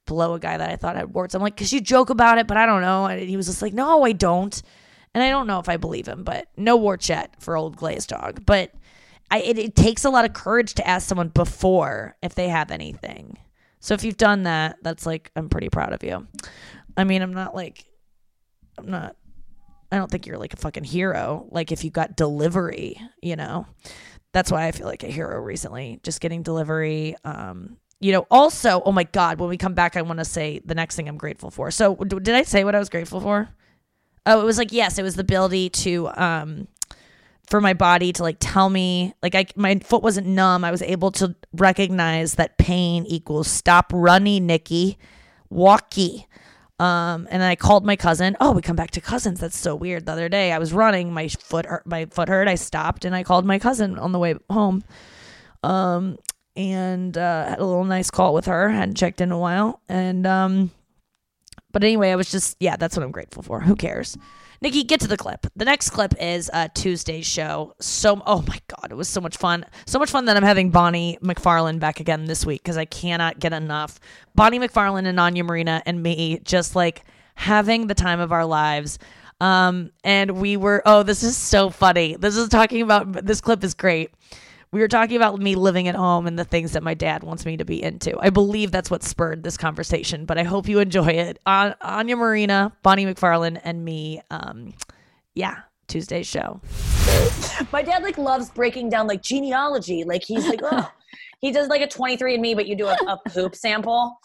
blow a guy that I thought had warts. I'm like, because you joke about it, but I don't know. And he was just like, no, I don't. And I don't know if I believe him, but no warts yet for old Glazed Dog. But I, it, it takes a lot of courage to ask someone before if they have anything. So if you've done that, that's like, I'm pretty proud of you. I mean, I'm not like, I'm not, I don't think you're like a fucking hero. Like if you got delivery, you know, that's why I feel like a hero recently, just getting delivery. Um, you know, also, oh my God, when we come back, I want to say the next thing I'm grateful for. So did I say what I was grateful for? Oh, it was like, yes, it was the ability to, um, for my body to like tell me, like I, my foot wasn't numb. I was able to recognize that pain equals stop running, Nikki, walkie. Um, and then I called my cousin. Oh, we come back to cousins. That's so weird. The other day I was running, my foot hurt, my foot hurt. I stopped and I called my cousin on the way home. Um, and, uh, had a little nice call with her. Hadn't checked in a while. And, um, but anyway, I was just, yeah, that's what I'm grateful for. Who cares? Nikki, get to the clip. The next clip is uh, Tuesday's show. So, oh my God, it was so much fun. So much fun that I'm having Bonnie McFarlane back again this week because I cannot get enough. Bonnie McFarlane and Anya Marina and me just like having the time of our lives. Um, and we were, oh, this is so funny. This is talking about, this clip is great. We were talking about me living at home and the things that my dad wants me to be into. I believe that's what spurred this conversation, but I hope you enjoy it. Uh, Anya Marina, Bonnie McFarlane, and me. Um, yeah, Tuesday's show. My dad like loves breaking down like genealogy. Like he's like, oh, he does like a twenty-three and me, but you do a, a poop sample.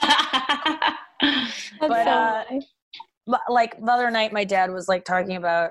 But uh, like the other night, my dad was like talking about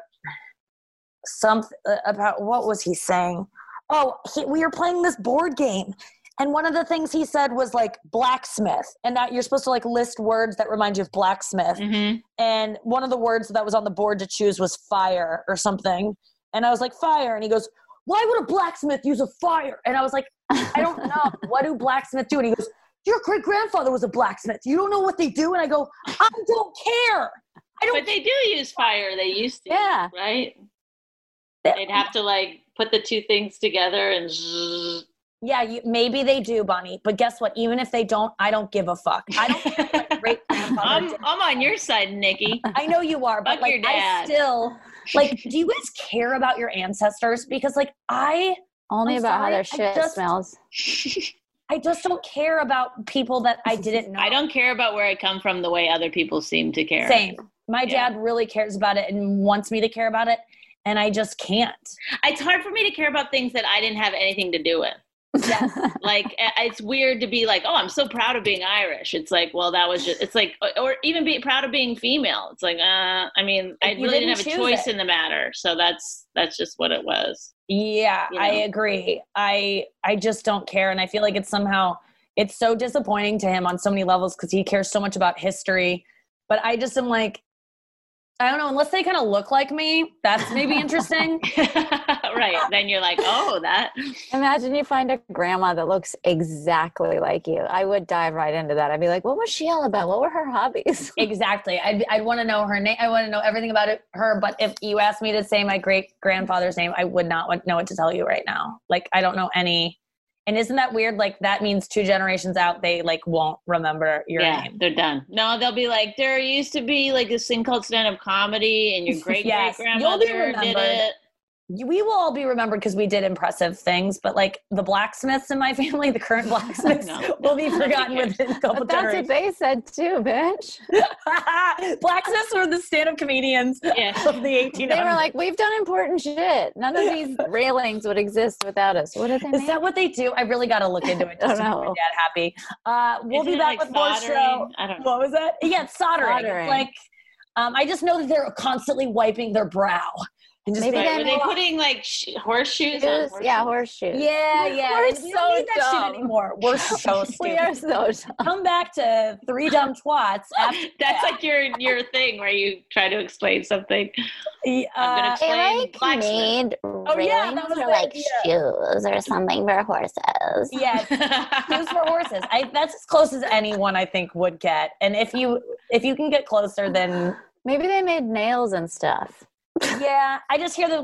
something about what was he saying? Oh, he, we were playing this board game. And one of the things he said was like blacksmith, and that you're supposed to like list words that remind you of blacksmith. Mm-hmm. And one of the words that was on the board to choose was fire or something. And I was like, fire. And he goes, why would a blacksmith use a fire? And I was like, I don't know. What do blacksmiths do? And he goes, your great grandfather was a blacksmith. You don't know what they do? And I go, I don't care. I don't But they do use fire. They used to, yeah. right? They'd have to like put the two things together and zzz. Yeah, you, maybe they do, Bonnie. But guess what? Even if they don't, I don't give a fuck. I don't care what my great grandfather I'm, did. I'm on your side, Nikki. I know you are, but Fuck like your dad. I still like, do you guys care about your ancestors? Because like I only I'm about sorry, how their shit just, smells. I just don't care about people that I didn't know. I don't care about where I come from the way other people seem to care. Same. My Yeah. dad really cares about it and wants me to care about it, and I just can't. It's hard for me to care about things that I didn't have anything to do with. Yes. Like, it's weird to be like, oh, I'm so proud of being Irish. It's like, well, that was just, it's like, or even be proud of being female. It's like, uh, I mean, I You really didn't didn't have a choose choice it. in the matter. So that's, that's just what it was. Yeah, You know? I agree. I I just don't care, and I feel like it's somehow it's so disappointing to him on so many levels because he cares so much about history. But I just am like, I don't know, unless they kind of look like me, that's maybe interesting. Right. Then you're like, oh, that. Imagine you find a grandma that looks exactly like you. I would dive right into that. I'd be like, what was she all about? What were her hobbies? Exactly. I'd, I'd want to know her name. I want to know everything about it, her. But if you asked me to say my great grandfather's name, I would not want- know what to tell you right now. Like, I don't know any. And isn't that weird? Like, that means two generations out, they like won't remember your yeah, name. they're done. No, they'll be like, there used to be like this thing called stand-up comedy, and your great Yes, great you'll be grandmother did remembered. it. We will all be remembered because we did impressive things, but like the blacksmiths in my family, the current blacksmiths, No, will be nobody forgotten cares. within a couple But that's what generations. they said too, bitch. Blacksmiths were the stand-up comedians Yeah. of the eighteen hundreds. They were like, we've done important shit. None of these railings would exist without us. What did they Is make? that what they do? I really got to look into it just to I make don't my know. dad happy. Uh, we'll Isn't be it back like with more show. soldering? I don't know. What was that? Yeah, it's soldering. It's Soldering. like, um, I just know that they're constantly wiping their brow. And just Maybe being Right, they were they like, putting like sh- horseshoes on Shoes? horseshoes? Yeah, horseshoes. yeah, yeah. We're and we don't so need that shit dumb. anymore. We're so stupid. We are so dumb. Come back to three dumb twats. After That's like your your thing where you try to explain something. the, I'm gonna uh, explain They like blacksmith. made Oh, yeah, that railings was or the like idea. shoes or something for horses. yeah, shoes for horses. I, that's as close as anyone I think would get. And if you if you can get closer, then Maybe they made nails and stuff. yeah, I just hear them like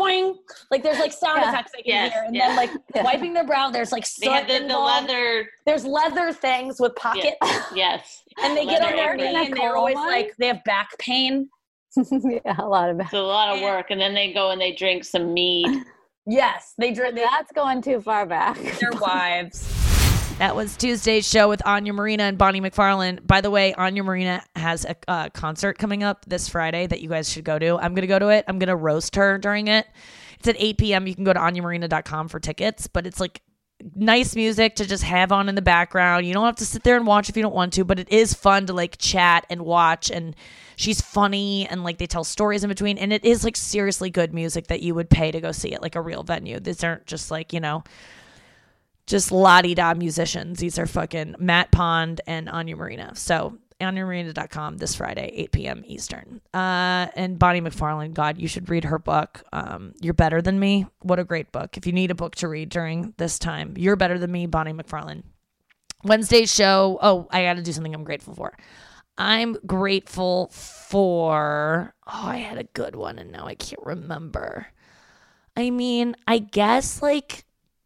boing. Like there's like sound Yeah. effects I can Yes, hear, and yeah. then like Yeah. wiping their brow. There's like They have soot the, the involved. leather. There's leather things with pockets, Yes. and they get Leather on their aprons. knee, and they're always like they have back pain. Yeah, a lot of It's a lot of work, and then they go and they drink some mead. Yes, they drink. They, That's going too far back. their wives. That was Tuesday's show with Anya Marina and Bonnie McFarlane. By the way, Anya Marina has a uh, concert coming up this Friday that you guys should go to. I'm going to go to it. I'm going to roast her during it. It's at eight p.m. You can go to anya marina dot com for tickets, but it's like nice music to just have on in the background. You don't have to sit there and watch if you don't want to, but it is fun to like chat and watch, and she's funny, and like they tell stories in between, and it is like seriously good music that you would pay to go see at like a real venue. These aren't just like, you know, just la-di-da musicians. These are fucking Matt Pond and Anya Marina. So anya marina dot com this Friday, eight p.m. Eastern. Uh, and Bonnie McFarlane, God, you should read her book. Um, You're Better Than Me. What a great book. If you need a book to read during this time, You're Better Than Me, Bonnie McFarlane. Wednesday's show. Oh, I got to do something I'm grateful for. I'm grateful for, oh, I had a good one and now I can't remember. I mean, I guess like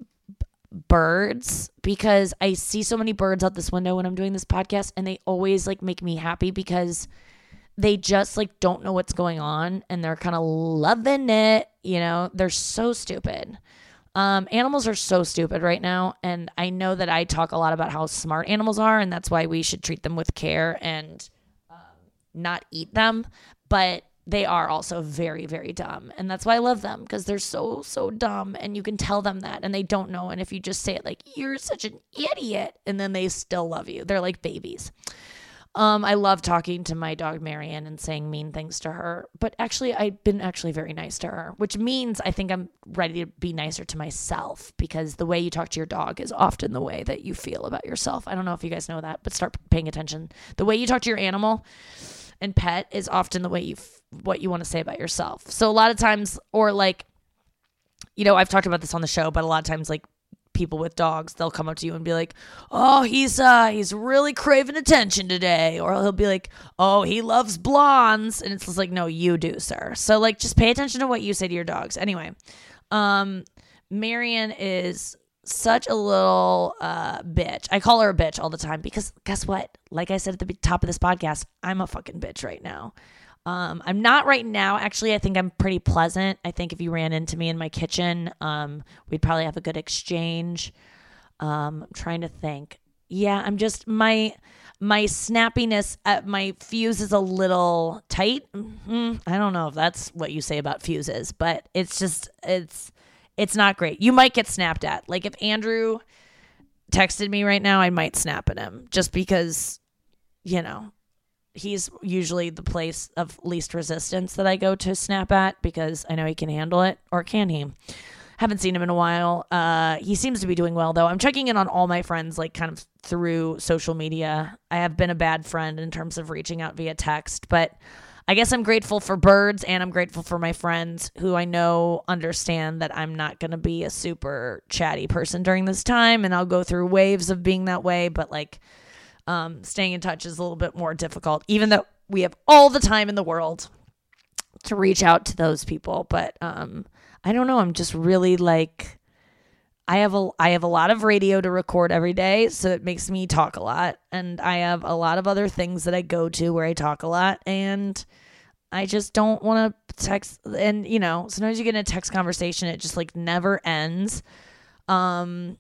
birds, because I see so many birds out this window when I'm doing this podcast, and they always like make me happy because they just like don't know what's going on and they're kind of loving it. You know, they're so stupid. Um, animals are so stupid right now, and I know that I talk a lot about how smart animals are, and that's why we should treat them with care and um, not eat them, but they are also very, very dumb. And that's why I love them, because they're so, so dumb. And you can tell them that and they don't know. And if you just say it like, you're such an idiot, and then they still love you. They're like babies. Um, I love talking to my dog, Marianne, and saying mean things to her. But actually, I've been actually very nice to her, which means I think I'm ready to be nicer to myself, because the way you talk to your dog is often the way that you feel about yourself. I don't know if you guys know that, but start paying attention. The way you talk to your animal and pet is often the way you f- what you want to say about yourself. So a lot of times, or like, you know, I've talked about this on the show, but a lot of times, like people with dogs, they'll come up to you and be like, oh, he's uh he's really craving attention today, or he'll be like, oh, he loves blondes, and it's just like, no, you do, sir. So like, just pay attention to what you say to your dogs. Anyway, um Marianne is such a little uh, bitch. I call her a bitch all the time because guess what? Like I said at the top of this podcast, I'm a fucking bitch right now. Um, I'm not right now. Actually, I think I'm pretty pleasant. I think if you ran into me in my kitchen, um, we'd probably have a good exchange. Um, I'm trying to think. Yeah, I'm just, my my snappiness, uh, my fuse is a little tight. Mm-hmm. I don't know if that's what you say about fuses, but it's just, it's, It's not great. You might get snapped at. Like if Andrew texted me right now, I might snap at him just because, you know, he's usually the place of least resistance that I go to snap at because I know he can handle it. Or can he? Haven't seen him in a while. Uh, he seems to be doing well, though. I'm checking in on all my friends, like kind of through social media. I have been a bad friend in terms of reaching out via text, but I guess I'm grateful for birds, and I'm grateful for my friends who I know understand that I'm not going to be a super chatty person during this time, and I'll go through waves of being that way, but like um, staying in touch is a little bit more difficult, even though we have all the time in the world to reach out to those people. But um, I don't know. I'm just really like, I have a I have a lot of radio to record every day, so it makes me talk a lot. And I have a lot of other things that I go to where I talk a lot, and I just don't want to text. And you know, sometimes you get in a text conversation, it just like never ends. Um,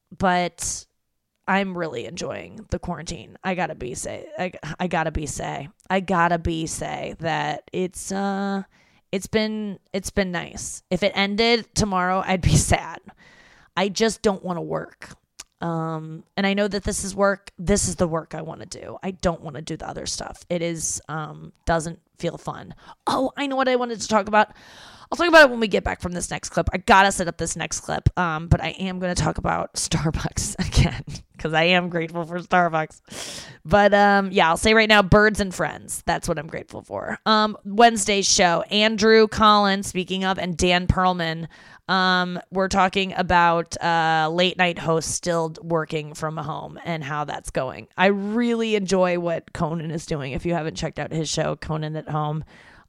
but I'm really enjoying the quarantine. I gotta be say, I, I gotta be say, I gotta be say that it's uh, it's been it's been nice. If it ended tomorrow, I'd be sad. I just don't want to work. Um, and I know that this is work. This is the work I want to do. I don't want to do the other stuff. It is, um, doesn't feel fun. Oh, I know what I wanted to talk about. I'll talk about it when we get back from this next clip. I gotta set up this next clip. Um, but I am going to talk about Starbucks again, because I am grateful for Starbucks. But, um, yeah, I'll say right now, birds and friends. That's what I'm grateful for. Um, Wednesday's show, Andrew Collins, speaking of, and Dan Perlman. Um, we're talking about uh, late night hosts still working from home and how that's going. I really enjoy what Conan is doing. If you haven't checked out his show, Conan at Home,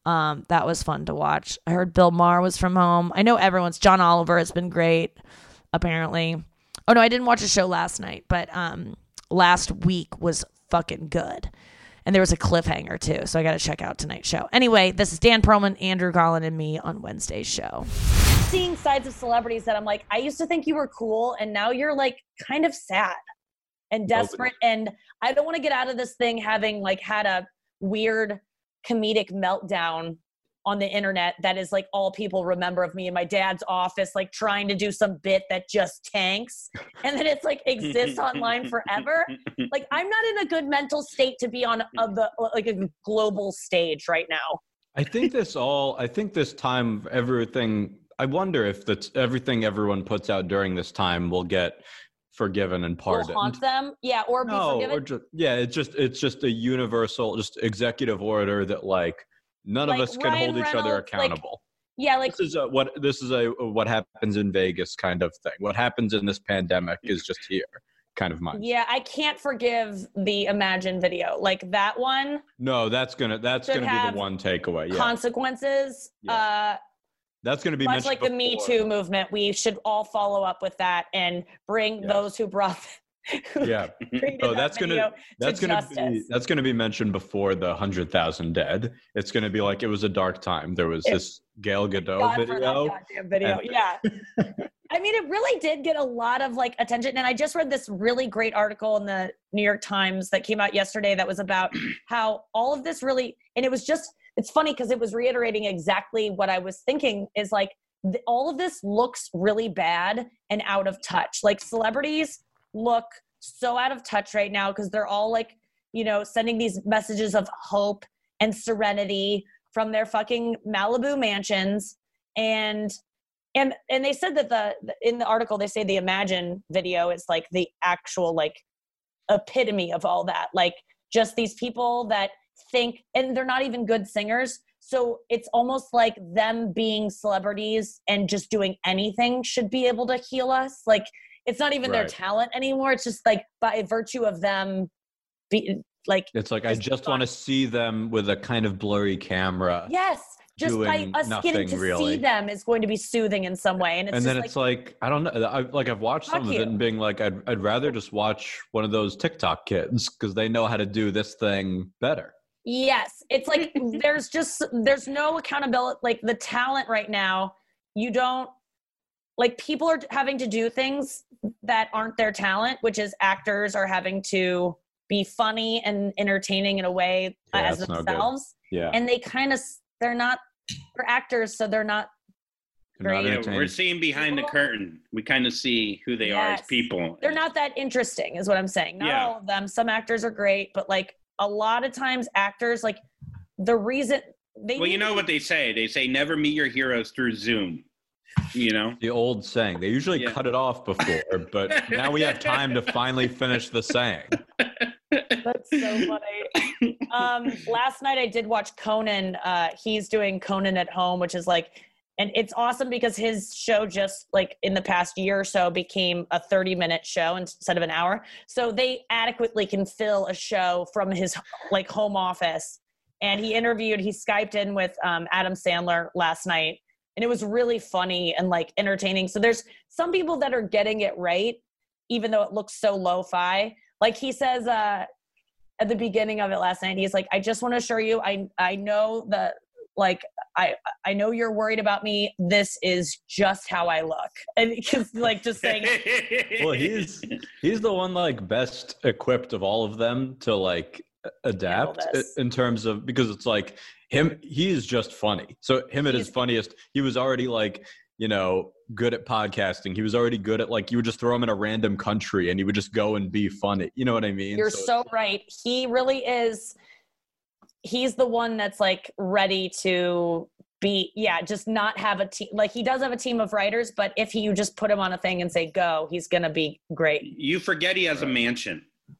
Um, that was fun to watch. I heard Bill Maher was from home. I know everyone's. John Oliver has been great, apparently. Oh, no, I didn't watch a show last night, but um, last week was fucking good. And there was a cliffhanger, too, so I got to check out tonight's show. Anyway, this is Dan Perlman, Andrew Garland, and me on Wednesday's show. Seeing sides of celebrities that I'm like, I used to think you were cool, and now you're, like, kind of sad and desperate. And I don't want to get out of this thing having, like, had a weird comedic meltdown on the internet that is like all people remember of me in my dad's office, like trying to do some bit that just tanks and then it's like exists online forever. Like I'm not in a good mental state to be on a, the like a global stage right now. I think this all, I think this time, everything, I wonder if that's everything everyone puts out during this time will get forgiven and pardoned. Will haunt them? Yeah, or be no, forgiven? Or just, yeah, it's just, it's just a universal, just executive order that like, none like of us can Ryan hold each Reynolds, other accountable. Like, yeah, like this is a, what this is a what happens in Vegas kind of thing. What happens in this pandemic is just here, kind of mine. Yeah, I can't forgive the Imagine video. Like that one. No, that's gonna that's gonna be the one takeaway. Yeah. Consequences. Yeah. Uh, that's gonna be much like before. the Me Too movement. We should all follow up with that and bring yes. those who brought. yeah. Oh, that's that gonna that's to gonna justice. be that's gonna be mentioned before the hundred thousand dead. It's gonna be like it was a dark time. There was it, this Gal Gadot God video. video. And- yeah. I mean, it really did get a lot of like attention. And I just read this really great article in the New York Times that came out yesterday that was about how all of this really, and it was just, it's funny because it was reiterating exactly what I was thinking is like the, all of this looks really bad and out of touch. Like celebrities look so out of touch right now because they're all like, you know, sending these messages of hope and serenity from their fucking Malibu mansions. And and and they said that the in the article they say the Imagine video is like the actual like epitome of all that. Like just these people that think, and they're not even good singers. So it's almost like them being celebrities and just doing anything should be able to heal us. Like it's not even right. their talent anymore. It's just like by virtue of them be like, it's like, I just want to see them with a kind of blurry camera. Yes. Just by us getting to really. see them is going to be soothing in some way. And, it's and then just it's like, like, I don't know. I, like I've watched some you. of it and being like, I'd, I'd rather just watch one of those TikTok kids because they know how to do this thing better. Yes. It's like, there's just, there's no accountability. Like the talent right now, you don't, like people are having to do things that aren't their talent, which is actors are having to be funny and entertaining in a way yeah, as themselves. No yeah. And they kind of, they're not, they're actors, so they're not great. Yeah, we're seeing behind the curtain. We kind of see who they yes. are as people. They're not that interesting is what I'm saying. Not yeah. all of them. Some actors are great, but like a lot of times actors, like the reason they Well, you know what they say. They say never meet your heroes through Zoom. You know, the old saying. They usually yeah. cut it off before, but now we have time to finally finish the saying. That's so funny. Um, last night I did watch Conan. Uh, he's doing Conan at Home, which is like, and it's awesome because his show just like in the past year or so became a thirty minute show instead of an hour. So they adequately can fill a show from his like home office. And he interviewed, he Skyped in with um, Adam Sandler last night. And it was really funny and like entertaining. So there's some people that are getting it right, even though it looks so lo-fi. Like he says uh, at the beginning of it last night, he's like, I just want to assure you, I I know that like, I I know you're worried about me. This is just how I look. And because like just saying. Well, he's, he's the one like best equipped of all of them to like adapt in terms of, because it's like, him, he is just funny. So him at his funniest, he was already like, you know, good at podcasting. He was already good at like, you would just throw him in a random country and he would just go and be funny. You know what I mean? You're so, so right. He really is. He's the one that's like ready to be, yeah, just not have a team. Like he does have a team of writers, but if he, you just put him on a thing and say, go, he's going to be great. You forget he has a mansion.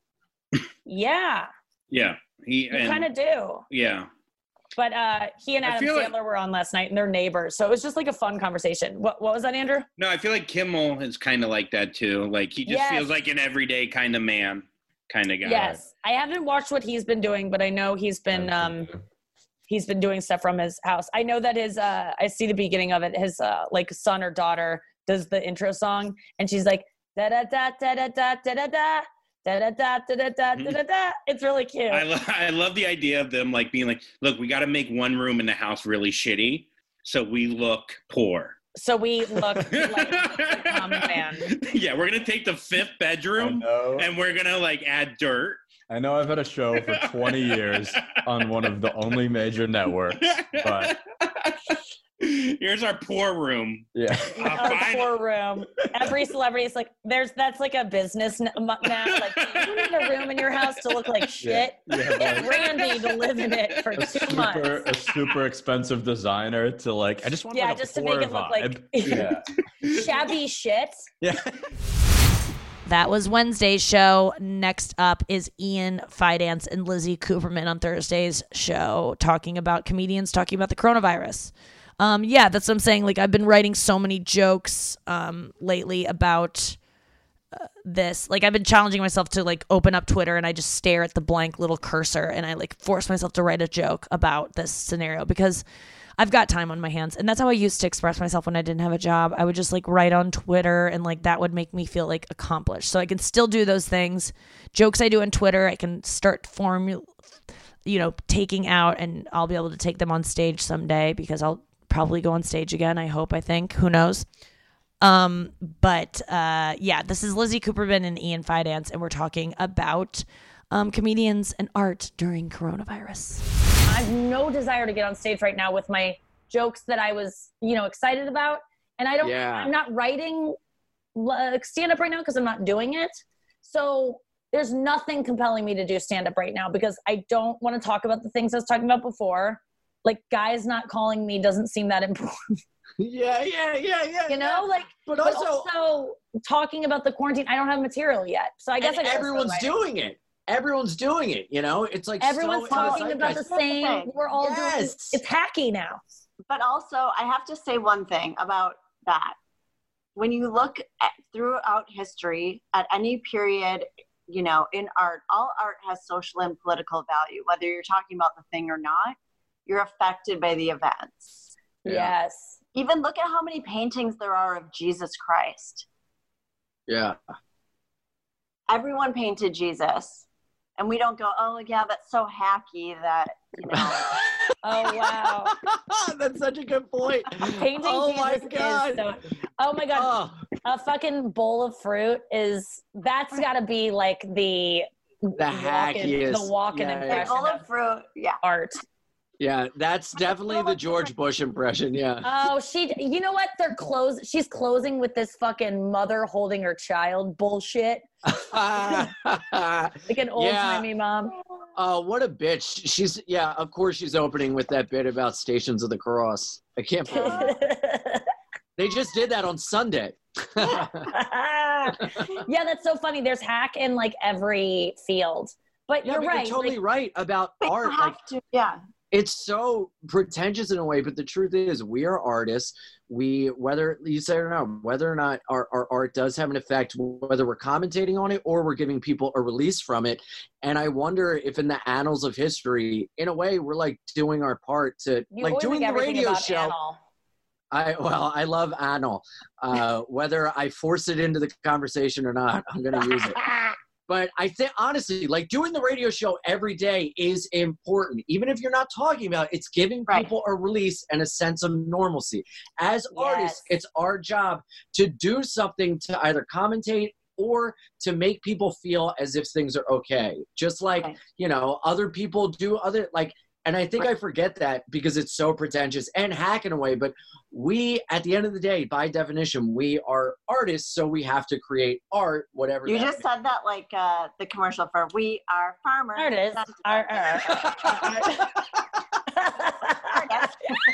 Yeah. Yeah. He you kind of do. Yeah. But uh, he and Adam Sandler like, were on last night, and they're neighbors. So it was just like a fun conversation. What What was that, Andrew? No, I feel like Kimmel is kind of like that too. Like he just yes. feels like an everyday kind of man, kind of guy. Yes, I haven't watched what he's been doing, but I know he's been. Um, he's been doing stuff from his house. I know that his, uh, I see the beginning of it. His uh, like son or daughter does the intro song, and she's like da da da da da da da da da. Da, da, da, da, da, da, da, da. It's really cute. I, lo- I love the idea of them like being like, look, we got to make one room in the house really shitty so we look poor. So we look like a common man. Yeah, we're going to take the fifth bedroom and we're going to like add dirt. I know I've had a show for twenty years on one of the only major networks, but... Here's our poor room. Yeah. Uh, our poor room. Every celebrity is like, there's that's like a business now. Like, you need a room in your house to look like shit. Yeah. Yeah, Get Randy to live in it for a two super, months. A super expensive designer to like, I just want yeah, like just a to make poor it look vibe. like yeah. shabby shit. Yeah. That was Wednesday's show. Next up is Ian Fidance and Lizzie Cooperman on Thursday's show, talking about comedians talking about the coronavirus. Um, yeah, that's what I'm saying. Like, I've been writing so many jokes um, lately about uh, this. Like, I've been challenging myself to, like, open up Twitter and I just stare at the blank little cursor and I, like, force myself to write a joke about this scenario because I've got time on my hands. And that's how I used to express myself when I didn't have a job. I would just, like, write on Twitter and, like, that would make me feel, like, accomplished. So I can still do those things. Jokes I do on Twitter, I can start formula, you know, taking out, and I'll be able to take them on stage someday because I'll probably go on stage again. I hope, I think, who knows? Um, but uh, yeah, this is Lizzie Cooperman and Ian Fidance, and we're talking about um, comedians and art during coronavirus. I have no desire to get on stage right now with my jokes that I was, you know, excited about. And I don't, Yeah. I'm not writing like stand-up right now because I'm not doing it. So there's nothing compelling me to do stand-up right now because I don't want to talk about the things I was talking about before. Like, guys not calling me doesn't seem that important. Yeah, yeah, yeah, yeah. You know, like, but but also, also talking about the quarantine, I don't have material yet. So I guess and I gotta everyone's start writing. doing it. Everyone's doing it. You know, it's like Everyone's so in the talking about the zeitgeist. same. We're all doing. Yes. It's hacky now. But also, I have to say one thing about that. When you look at, throughout history at any period, you know, in art, all art has social and political value. Whether you're talking about the thing or not, you're affected by the events. Yeah. Yes. Even look at how many paintings there are of Jesus Christ. Yeah. Everyone painted Jesus. And we don't go, oh, yeah, that's so hacky that, you know. Oh, wow. That's such a good point. Painting oh, Jesus my God. is so, oh, my God. Oh. A fucking bowl of fruit is, that's got to be like the, The walk-in, hackiest. the walk-in yeah, impression Bowl of of fruit, yeah. art. Yeah, that's definitely the George Bush impression. Yeah. Oh, she, you know what? They're close. She's closing with this fucking mother holding her child bullshit. Like an old timey mom. Oh, what a bitch. She's, yeah, of course she's opening with that bit about Stations of the Cross. I can't believe it. They just did that on Sunday. Yeah, that's so funny. There's hack in like every field. But Yeah, you're but right. You're totally like, right about But you art. have Like, to, yeah. it's so pretentious in a way, but the truth is we are artists. We, whether you say it or not, whether or not our, our art does have an effect, whether we're commentating on it or we're giving people a release from it. And I wonder if in the annals of history, in a way, we're like doing our part to you like always doing make the everything radio about show. Annal. I, well, I love annal. Uh, whether I force it into the conversation or not, I'm going to use it. But I think, honestly, like doing the radio show every day is important. Even if you're not talking about it, it's giving people a release and a sense of normalcy. As artists, it's our job to do something to either commentate or to make people feel as if things are okay. Just like, you know, other people do other, like, and I think I forget that because it's so pretentious and hack in a way, but we, at the end of the day, by definition, we are artists, so we have to create art, whatever. You that just said that like uh, the commercial for We Are Farmers. Artists. Are, are, are.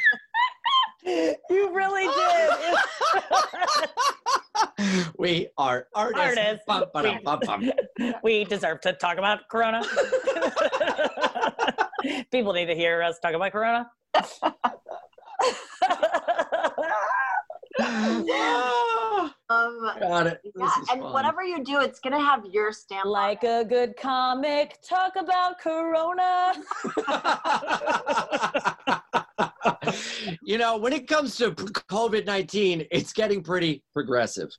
You really did. We are artists. Artists. Bum, ba-dum, bum, bum. We deserve to talk about Corona. People need to hear us talk about Corona. Oh Um, Got it. Yeah, and fun. Whatever you do, it's gonna have your stamp. Like a good comic, talk about Corona. You know, when it comes to COVID nineteen, it's getting pretty progressive.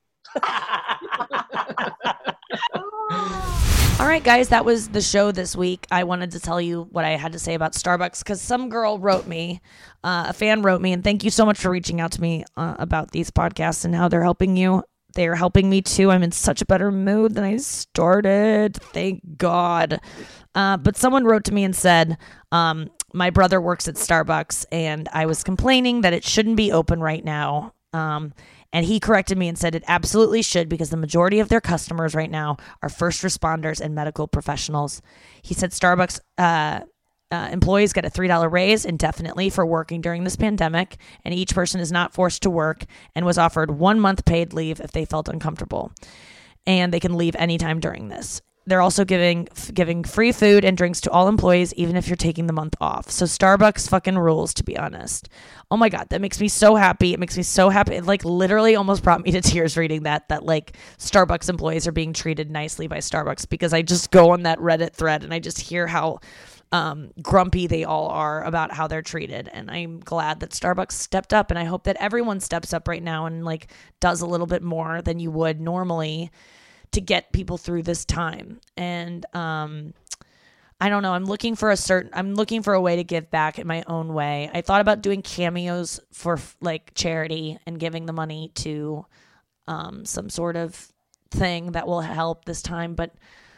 All right, guys, that was the show this week. I wanted to tell you what I had to say about Starbucks because some girl wrote me, uh, a fan wrote me, and thank you so much for reaching out to me uh, about these podcasts and how they're helping you. They're helping me too. I'm in such a better mood than I started. Thank God. Uh, but someone wrote to me and said, um, my brother works at Starbucks and I was complaining that it shouldn't be open right now. Um, and he corrected me and said it absolutely should because the majority of their customers right now are first responders and medical professionals. He said Starbucks uh, uh, employees get a three dollars raise indefinitely for working during this pandemic, and each person is not forced to work and was offered one month paid leave if they felt uncomfortable. And they can leave anytime during this. They're also giving giving free food and drinks to all employees, even if you're taking the month off. So Starbucks fucking rules, to be honest. Oh my God, that makes me so happy. It makes me so happy. It like literally almost brought me to tears reading that, that like Starbucks employees are being treated nicely by Starbucks, because I just go on that Reddit thread and I just hear how um, grumpy they all are about how they're treated. And I'm glad that Starbucks stepped up, and I hope that everyone steps up right now and like does a little bit more than you would normally to get people through this time. And um, I don't know, I'm looking for a certain, I'm looking for a way to give back in my own way. I thought about doing cameos for like charity and giving the money to um, some sort of thing that will help this time, but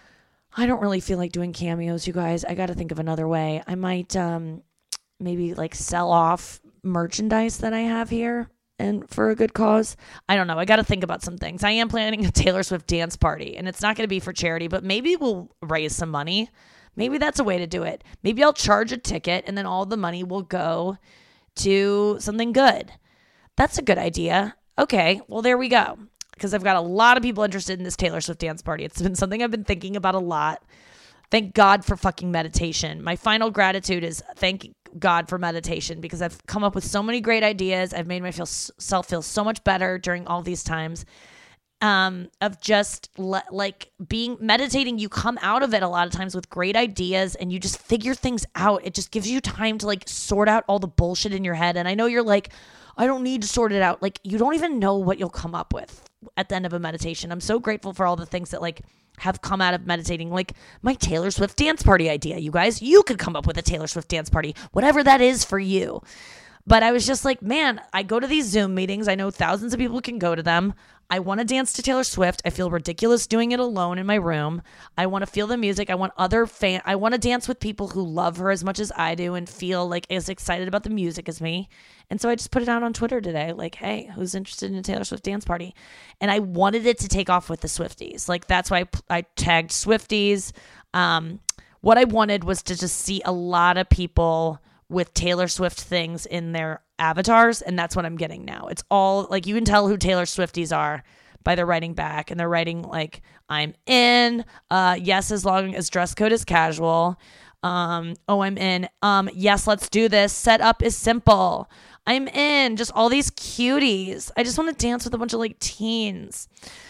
I don't really feel like doing cameos, you guys. I got to think of another way. I might um, maybe like sell off merchandise that I have here and for a good cause. I don't know. I got to think about some things. I am planning a Taylor Swift dance party, and it's not going to be for charity, but maybe we'll raise some money. Maybe that's a way to do it. Maybe I'll charge a ticket and then all the money will go to something good. That's a good idea. Okay, well, there we go. Because I've got a lot of people interested in this Taylor Swift dance party. It's been something I've been thinking about a lot. Thank God for fucking meditation. My final gratitude is thank God for meditation, because I've come up with so many great ideas. I've made myself feel so much better during all these times um, of just le- like being meditating. You come out of it a lot of times with great ideas and you just figure things out. It just gives you time to like sort out all the bullshit in your head. And I know you're like, I don't need to sort it out. Like, you don't even know what you'll come up with at the end of a meditation. I'm so grateful for all the things that like have come out of meditating, like my Taylor Swift dance party idea. You guys, you could come up with a Taylor Swift dance party, whatever that is for you. But I was just like, man, I go to these Zoom meetings. I know thousands of people can go to them. I want to dance to Taylor Swift. I feel ridiculous doing it alone in my room. I want to feel the music. I want other fan. I want to dance with people who love her as much as I do and feel like as excited about the music as me. And so I just put it out on Twitter today, like, hey, who's interested in a Taylor Swift dance party? And I wanted it to take off with the Swifties. Like, that's why I, I tagged Swifties. Um, what I wanted was to just see a lot of people with Taylor Swift things in their avatars, and that's what I'm getting now. It's all like, you can tell who Taylor Swifties are by their writing back, and they're writing like, I'm in, uh yes, as long as dress code is casual, um oh, I'm in, um yes, let's do this, setup is simple, I'm in, just all these cuties. I just want to dance with a bunch of like teens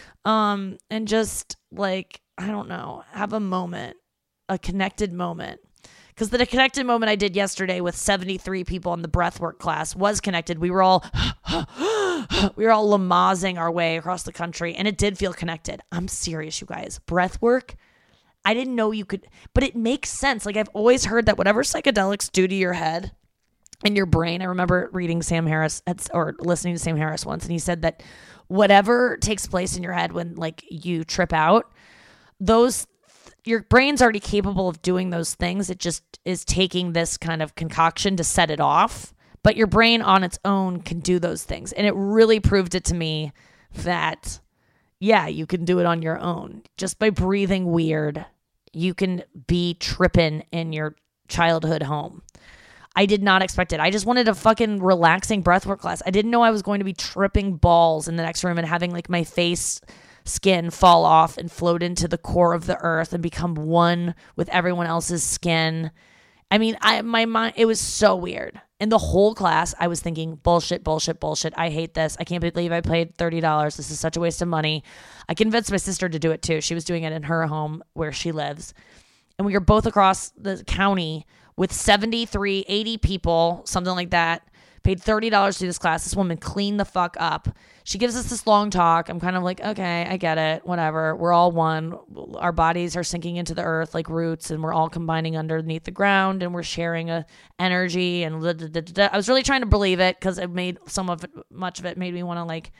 um and just like, I don't know, have a moment, a connected moment. Because the connected moment I did yesterday with seventy-three people in the breathwork class was connected. We were all, we were all lamassing our way across the country, and it did feel connected. I'm serious, you guys. Breathwork, I didn't know you could, but it makes sense. Like, I've always heard that whatever psychedelics do to your head and your brain. I remember reading Sam Harris or listening to Sam Harris once, and he said that whatever takes place in your head when like you trip out, those your brain's already capable of doing those things. It just is taking this kind of concoction to set it off. But your brain on its own can do those things. And it really proved it to me that, yeah, you can do it on your own. Just by breathing weird, you can be tripping in your childhood home. I did not expect it. I just wanted a fucking relaxing breathwork class. I didn't know I was going to be tripping balls in the next room and having like my face skin fall off and float into the core of the earth and become one with everyone else's skin. I mean, I my mind, it was so weird. And the whole class, I was thinking, bullshit, bullshit, bullshit. I hate this. I can't believe I paid thirty dollars. This is such a waste of money. I convinced my sister to do it too. She was doing it in her home where she lives. And we were both across the county with seventy-three, eighty people, something like that. Paid thirty dollars to do this class. This woman cleaned the fuck up. She gives us this long talk. I'm kind of like, okay, I get it. Whatever. We're all one. Our bodies are sinking into the earth like roots, and we're all combining underneath the ground, and we're sharing a energy. And da, da, da, da. I was really trying to believe it because it made some of it, much of it made me want to like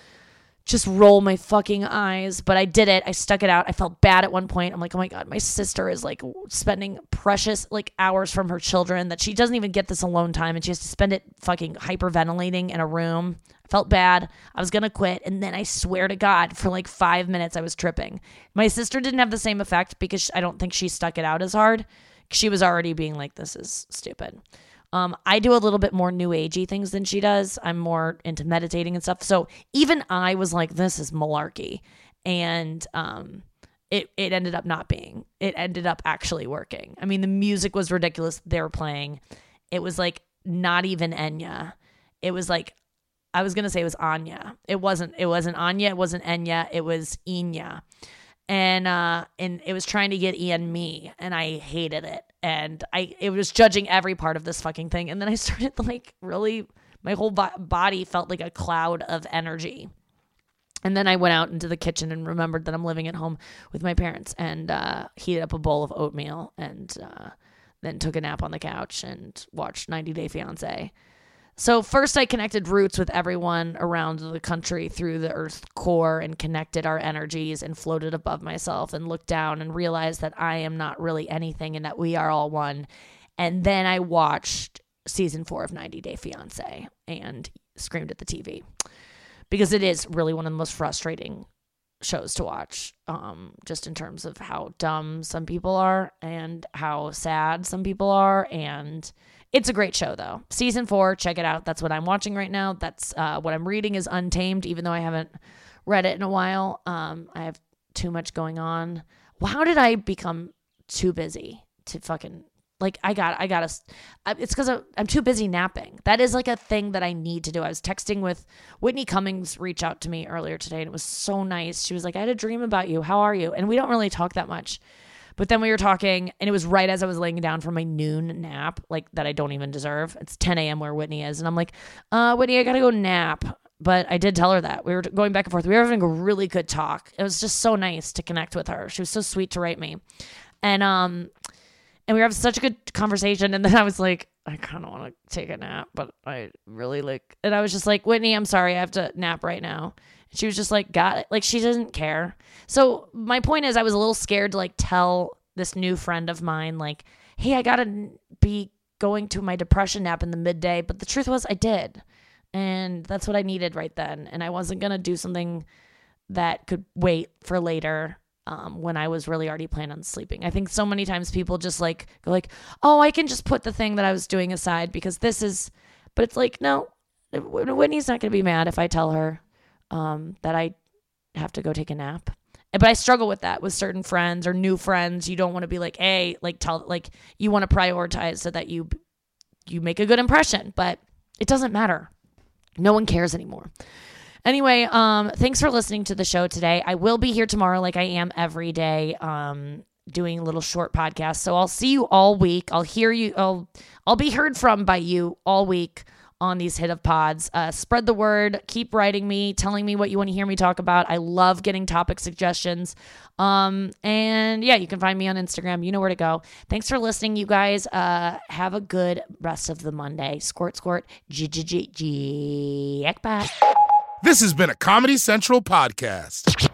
just roll my fucking eyes. But I did it. I stuck it out. I felt bad at one point. I'm like, oh my God, my sister is like spending precious like hours from her children that she doesn't even get this alone time, and she has to spend it fucking hyperventilating in a room. I felt bad. I was going to quit. And then I swear to God, for like five minutes, I was tripping. My sister didn't have the same effect because I don't think she stuck it out as hard. She was already being like, this is stupid. Um, I do a little bit more new agey things than she does. I'm more into meditating and stuff. So even I was like, this is malarkey. And um, it, it ended up not being. It ended up actually working. I mean, the music was ridiculous. They were playing. It was like not even Enya. It was like, I was going to say it was Anya. It wasn't. It wasn't Anya. It wasn't Enya. It was Enya. And uh, and it was trying to get Ian me, and I hated it. And I it was judging every part of this fucking thing. And then I started like really, my whole bo- body felt like a cloud of energy. And then I went out into the kitchen and remembered that I'm living at home with my parents, and uh, heated up a bowl of oatmeal, and uh, then took a nap on the couch and watched ninety day fiance. So first I connected roots with everyone around the country through the earth core, and connected our energies and floated above myself and looked down and realized that I am not really anything and that we are all one. And then I watched season four of ninety day fiance and screamed at the T V because it is really one of the most frustrating shows to watch, um, just in terms of how dumb some people are and how sad some people are. And it's a great show, though. Season four, check it out. That's what I'm watching right now. That's uh, what I'm reading is Untamed, even though I haven't read it in a while. Um, I have too much going on. Well, how did I become too busy to fucking, like, I got, I got to, it's because I'm too busy napping. That is like a thing that I need to do. I was texting with Whitney Cummings, reached out to me earlier today, and it was so nice. She was like, I had a dream about you. How are you? And we don't really talk that much. But then we were talking, and it was right as I was laying down for my noon nap, like that I don't even deserve. It's ten a.m. where Whitney is. And I'm like, uh, Whitney, I got to go nap. But I did tell her that. We were going back and forth. We were having a really good talk. It was just so nice to connect with her. She was so sweet to write me. And um, and we were having such a good conversation. And then I was like, I kind of want to take a nap, but I really like, and I was just like, Whitney, I'm sorry, I have to nap right now. She was just like, got it. Like, she doesn't care. So my point is, I was a little scared to like tell this new friend of mine, like, hey, I got to be going to my depression nap in the midday. But the truth was I did. And that's what I needed right then. And I wasn't going to do something that could wait for later, um, when I was really already planning on sleeping. I think so many times people just like go like, oh, I can just put the thing that I was doing aside because this is, but it's like, no, Whitney's not going to be mad if I tell her um, that I have to go take a nap. But I struggle with that with certain friends or new friends. You don't want to be like, hey, like tell, like you want to prioritize so that you, you make a good impression, but it doesn't matter. No one cares anymore. Anyway, um, thanks for listening to the show today. I will be here tomorrow like I am every day, um, doing little short podcasts. So I'll see you all week. I'll hear you. I'll, I'll be heard from by you all week on these Hit of Pods. Uh, spread the word. Keep writing me, telling me what you want to hear me talk about. I love getting topic suggestions. Um, and yeah, you can find me on Instagram. You know where to go. Thanks for listening, you guys. Uh, have a good rest of the Monday. Squirt, squirt, g g g g. This has been a Comedy Central podcast.